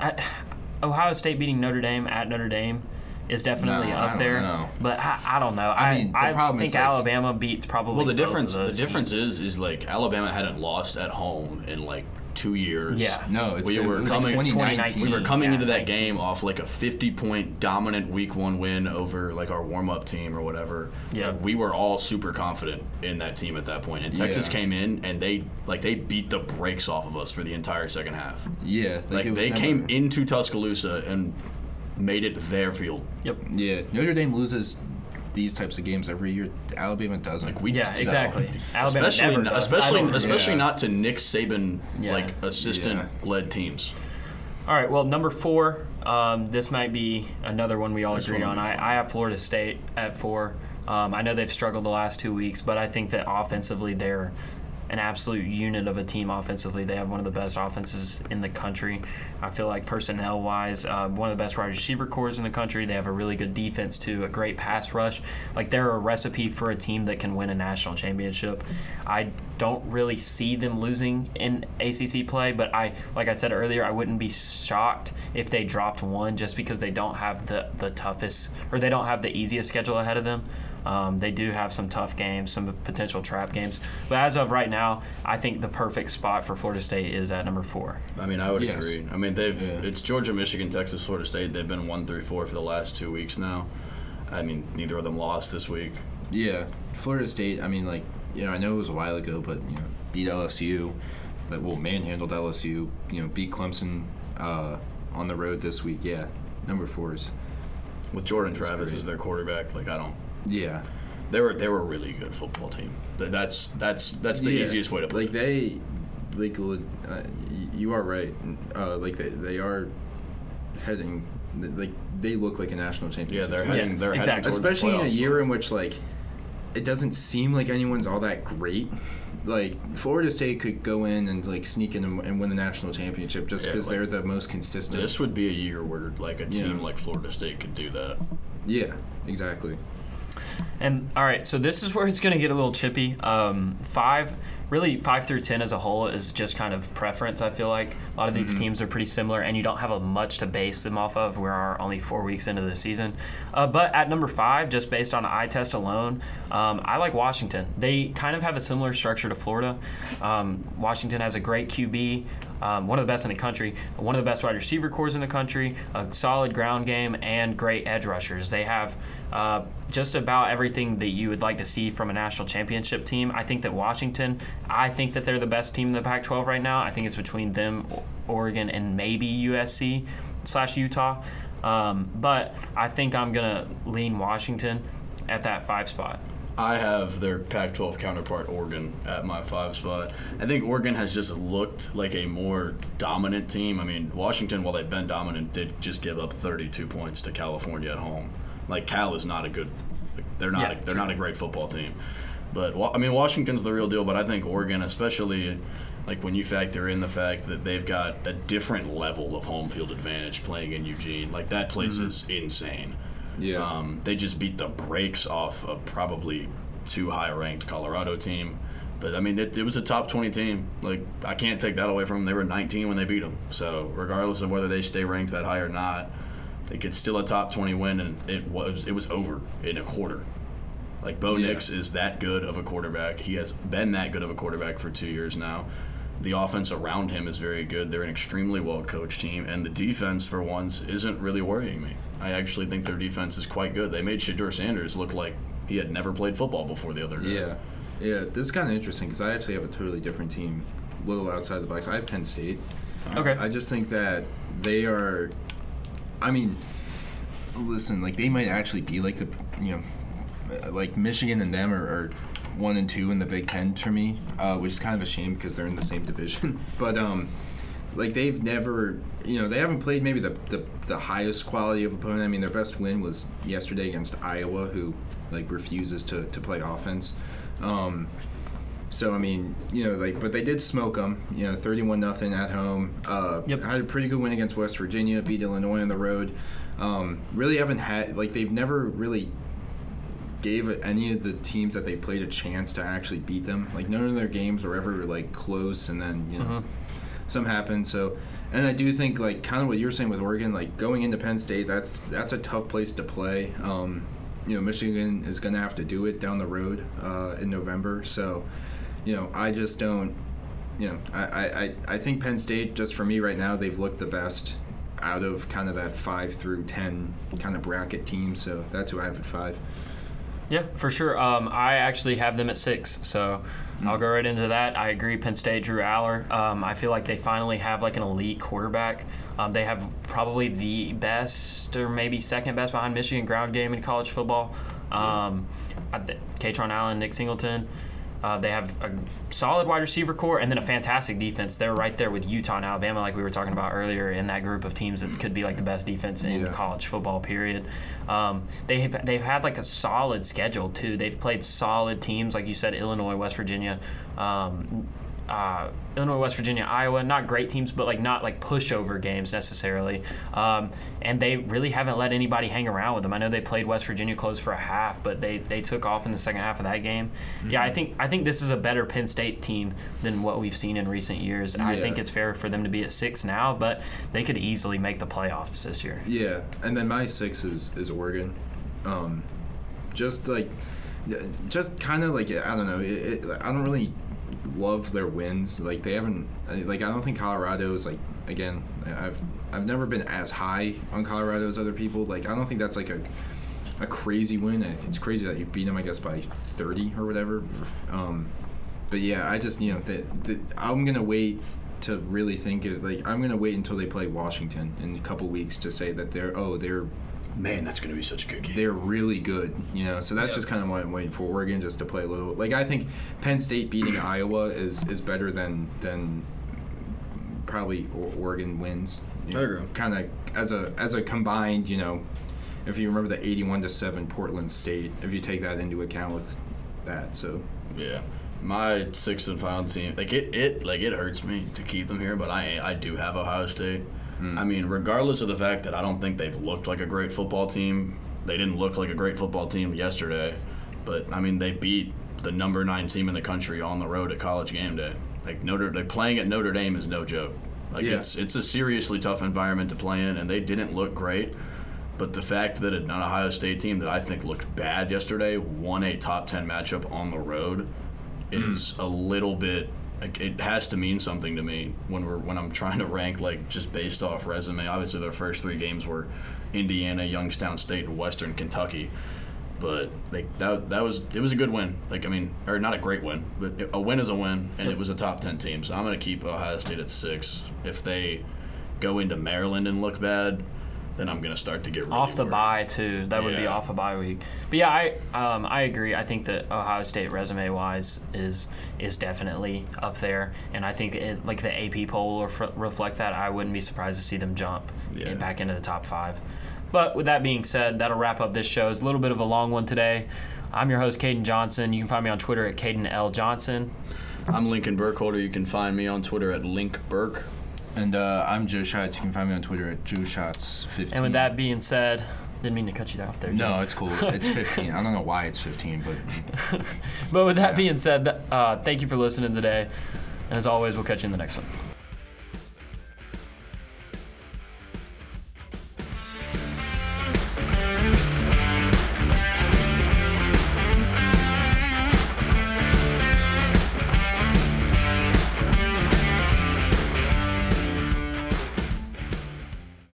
Ohio State beating Notre Dame at Notre Dame is definitely up there. Know. But I don't know. I think Alabama beats probably. Well, the difference is Alabama hadn't lost at home in 2 years. Yeah. No, we were coming 2019. We were coming into that game off a 50-point dominant week 1 win over our warm-up team or whatever. Yeah. We were all super confident in that team at that point. And Texas came in and they beat the brakes off of us for the entire second half. Yeah. They came into Tuscaloosa and made it their field. Yep. Yeah. Notre Dame loses these types of games every year. Alabama doesn't. Exactly. Alabama especially not to Nick Saban assistant-led teams. All right. Well, number 4. This might be another one we all agree on. I have Florida State at 4. I know they've struggled the last 2 weeks, but I think that offensively they're an absolute unit of a team offensively. They have one of the best offenses in the country. I feel like personnel-wise, one of the best wide receiver cores in the country. They have a really good defense, too, a great pass rush. They're a recipe for a team that can win a national championship. I don't really see them losing in ACC play, but like I said earlier, I wouldn't be shocked if they dropped one just because they don't have the toughest, or they don't have the easiest schedule ahead of them. They do have some tough games, some potential trap games. But as of right now, I think the perfect spot for Florida State is at number 4. I mean, I would agree. I mean, it's Georgia, Michigan, Texas, Florida State. They've been 1 through 4 for the last 2 weeks now. I mean, neither of them lost this week. Yeah. Florida State, I mean, I know it was a while ago, but, beat LSU. Manhandled LSU. Beat Clemson on the road this week. Yeah. Number 4s. With Jordan Travis as their quarterback, Yeah, they were a really good football team. That's the easiest way to put it. You are right. They are heading. They look like a national championship. Yeah, they're heading. They're exactly. heading towards Especially in a playoffs. year in which it doesn't seem like anyone's all that great. Florida State could go in and sneak in and win the national championship just because they're the most consistent. This would be a year where a team like Florida State could do that. Yeah, exactly. And all right, so this is where it's going to get a little chippy. 5 through 10 as a whole is just kind of preference. I feel like a lot of these teams are pretty similar, and you don't have much to base them off of. We're only 4 weeks into the season, but at number 5, just based on eye test alone, I like Washington. They kind of have a similar structure to Florida. Washington has a great QB. One of the best in the country, one of the best wide receiver cores in the country, a solid ground game, and great edge rushers. They have just about everything that you would like to see from a national championship team. I think that they're the best team in the Pac-12 right now. I think it's between them, Oregon, and maybe USC/Utah. But I think I'm going to lean Washington at that 5 spot. I have their Pac-12 counterpart, Oregon, at my 5 spot. I think Oregon has just looked like a more dominant team. I mean, Washington, while they've been dominant, did just give up 32 points to California at home. Cal is not a good – they're not a great football team. But, I mean, Washington's the real deal, but I think Oregon, especially when you factor in the fact that they've got a different level of home field advantage playing in Eugene, that place is insane. Yeah. They just beat the brakes off a probably too high-ranked Colorado team. But, I mean, it was a top 20 team. I can't take that away from them. They were 19 when they beat them. So, regardless of whether they stay ranked that high or not, it's still a top 20 win, and it was over in a quarter. Bo Nix is that good of a quarterback. He has been that good of a quarterback for 2 years now. The offense around him is very good. They're an extremely well-coached team, and the defense, for once, isn't really worrying me. I actually think their defense is quite good. They made Shedeur Sanders look like he had never played football before the other day. Yeah. This is kind of interesting because I actually have a totally different team, a little outside the box. I have Penn State. Okay. I just think that they are – I mean, listen, they might actually be Michigan and them are 1 and 2 in the Big Ten for me, which is kind of a shame because they're in the same division. But like they've never, they haven't played maybe the highest quality of opponent. I mean, their best win was yesterday against Iowa, who like refuses to play offense. So I mean, but they did smoke them. 31-0 at home. Had a pretty good win against West Virginia. Beat Illinois on the road. Really haven't had they've never really gave any of the teams that they played a chance to actually beat them. Like none of their games were ever like close, and then some happened. So, and I do think like kind of what you were saying with Oregon, like going into Penn State, that's a tough place to play. Michigan is going to have to do it down the road in November. So, I just don't. I think Penn State, just for me right now, they've looked the best out of kind of that 5 through 10 kind of bracket team. So that's who I have at 5. Yeah, for sure. I actually have them at 6, so I'll go right into that. I agree. Penn State, Drew Aller. I feel like they finally have like an elite quarterback. They have probably the best or maybe second best behind Michigan ground game in college football. Katron Allen, Nick Singleton. They have a solid wide receiver core and then a fantastic defense. They're right there with Utah and Alabama, like we were talking about earlier, in that group of teams that could be like the best defense in college football, period. They've had like a solid schedule, too. They've played solid teams, like you said, Illinois, West Virginia, Iowa, not great teams, but like not like pushover games necessarily. And they really haven't let anybody hang around with them. I know they played West Virginia close for a half, but they took off in the second half of that game. Mm-hmm. Yeah, I think this is a better Penn State team than what we've seen in recent years. Yeah. I think it's fair for them to be at 6 now, but they could easily make the playoffs this year. Yeah, and then my 6 is Oregon. Just kind of like, I don't know, I don't really love their wins. Like they haven't, like I don't think Colorado's like, again, I've never been as high on Colorado as other people. Like I don't think that's like a crazy win. It's crazy that you beat them, I guess, by 30 or whatever. But yeah, I just I'm gonna wait to really think it. Like I'm gonna wait until they play Washington in a couple weeks to say that they're man, that's going to be such a good game. They're really good, So that's just kind of why I'm waiting for Oregon, just to play a little. Like I think Penn State beating Iowa is better than probably Oregon wins. I agree. Kind of as a combined, if you remember the 81-7 Portland State, if you take that into account with that, so yeah. My 6th and final team, it hurts me to keep them here, but I do have Ohio State. I mean, regardless of the fact that I don't think they've looked like a great football team, they didn't look like a great football team yesterday, but, I mean, they beat the number 9 team in the country on the road at College Game Day. Like, they're playing at Notre Dame is no joke. Like, it's a seriously tough environment to play in, and they didn't look great, but the fact that an Ohio State team that I think looked bad yesterday won a top 10 matchup on the road is a little bit... Like, it has to mean something to me when I'm trying to rank, like, just based off resume. Obviously, their first 3 games were Indiana, Youngstown State, and Western Kentucky. But it was a good win. Like, I mean, or not a great win, but a win is a win, and it was a top 10 team. So I'm going to keep Ohio State at 6. If they go into Maryland and look bad, then I'm going to start to get really off the worried. bye too. That would be off a bye week. But yeah, I agree. I think that Ohio State resume wise is definitely up there, and I think like the AP poll will reflect that. I wouldn't be surprised to see them jump back into the top 5. But with that being said, that'll wrap up this show. It's a little bit of a long one today. I'm your host, Caden Johnson. You can find me on Twitter at Caden L. Johnson. I'm Lincoln Burkholder. You can find me on Twitter at Link Burke. And I'm Joe Schatz. You can find me on Twitter at JoeSchatz15. And with that being said, didn't mean to cut you off there, Joe. No, it's cool. It's 15. I don't know why it's 15, but... But with that being said, thank you for listening today. And as always, we'll catch you in the next one.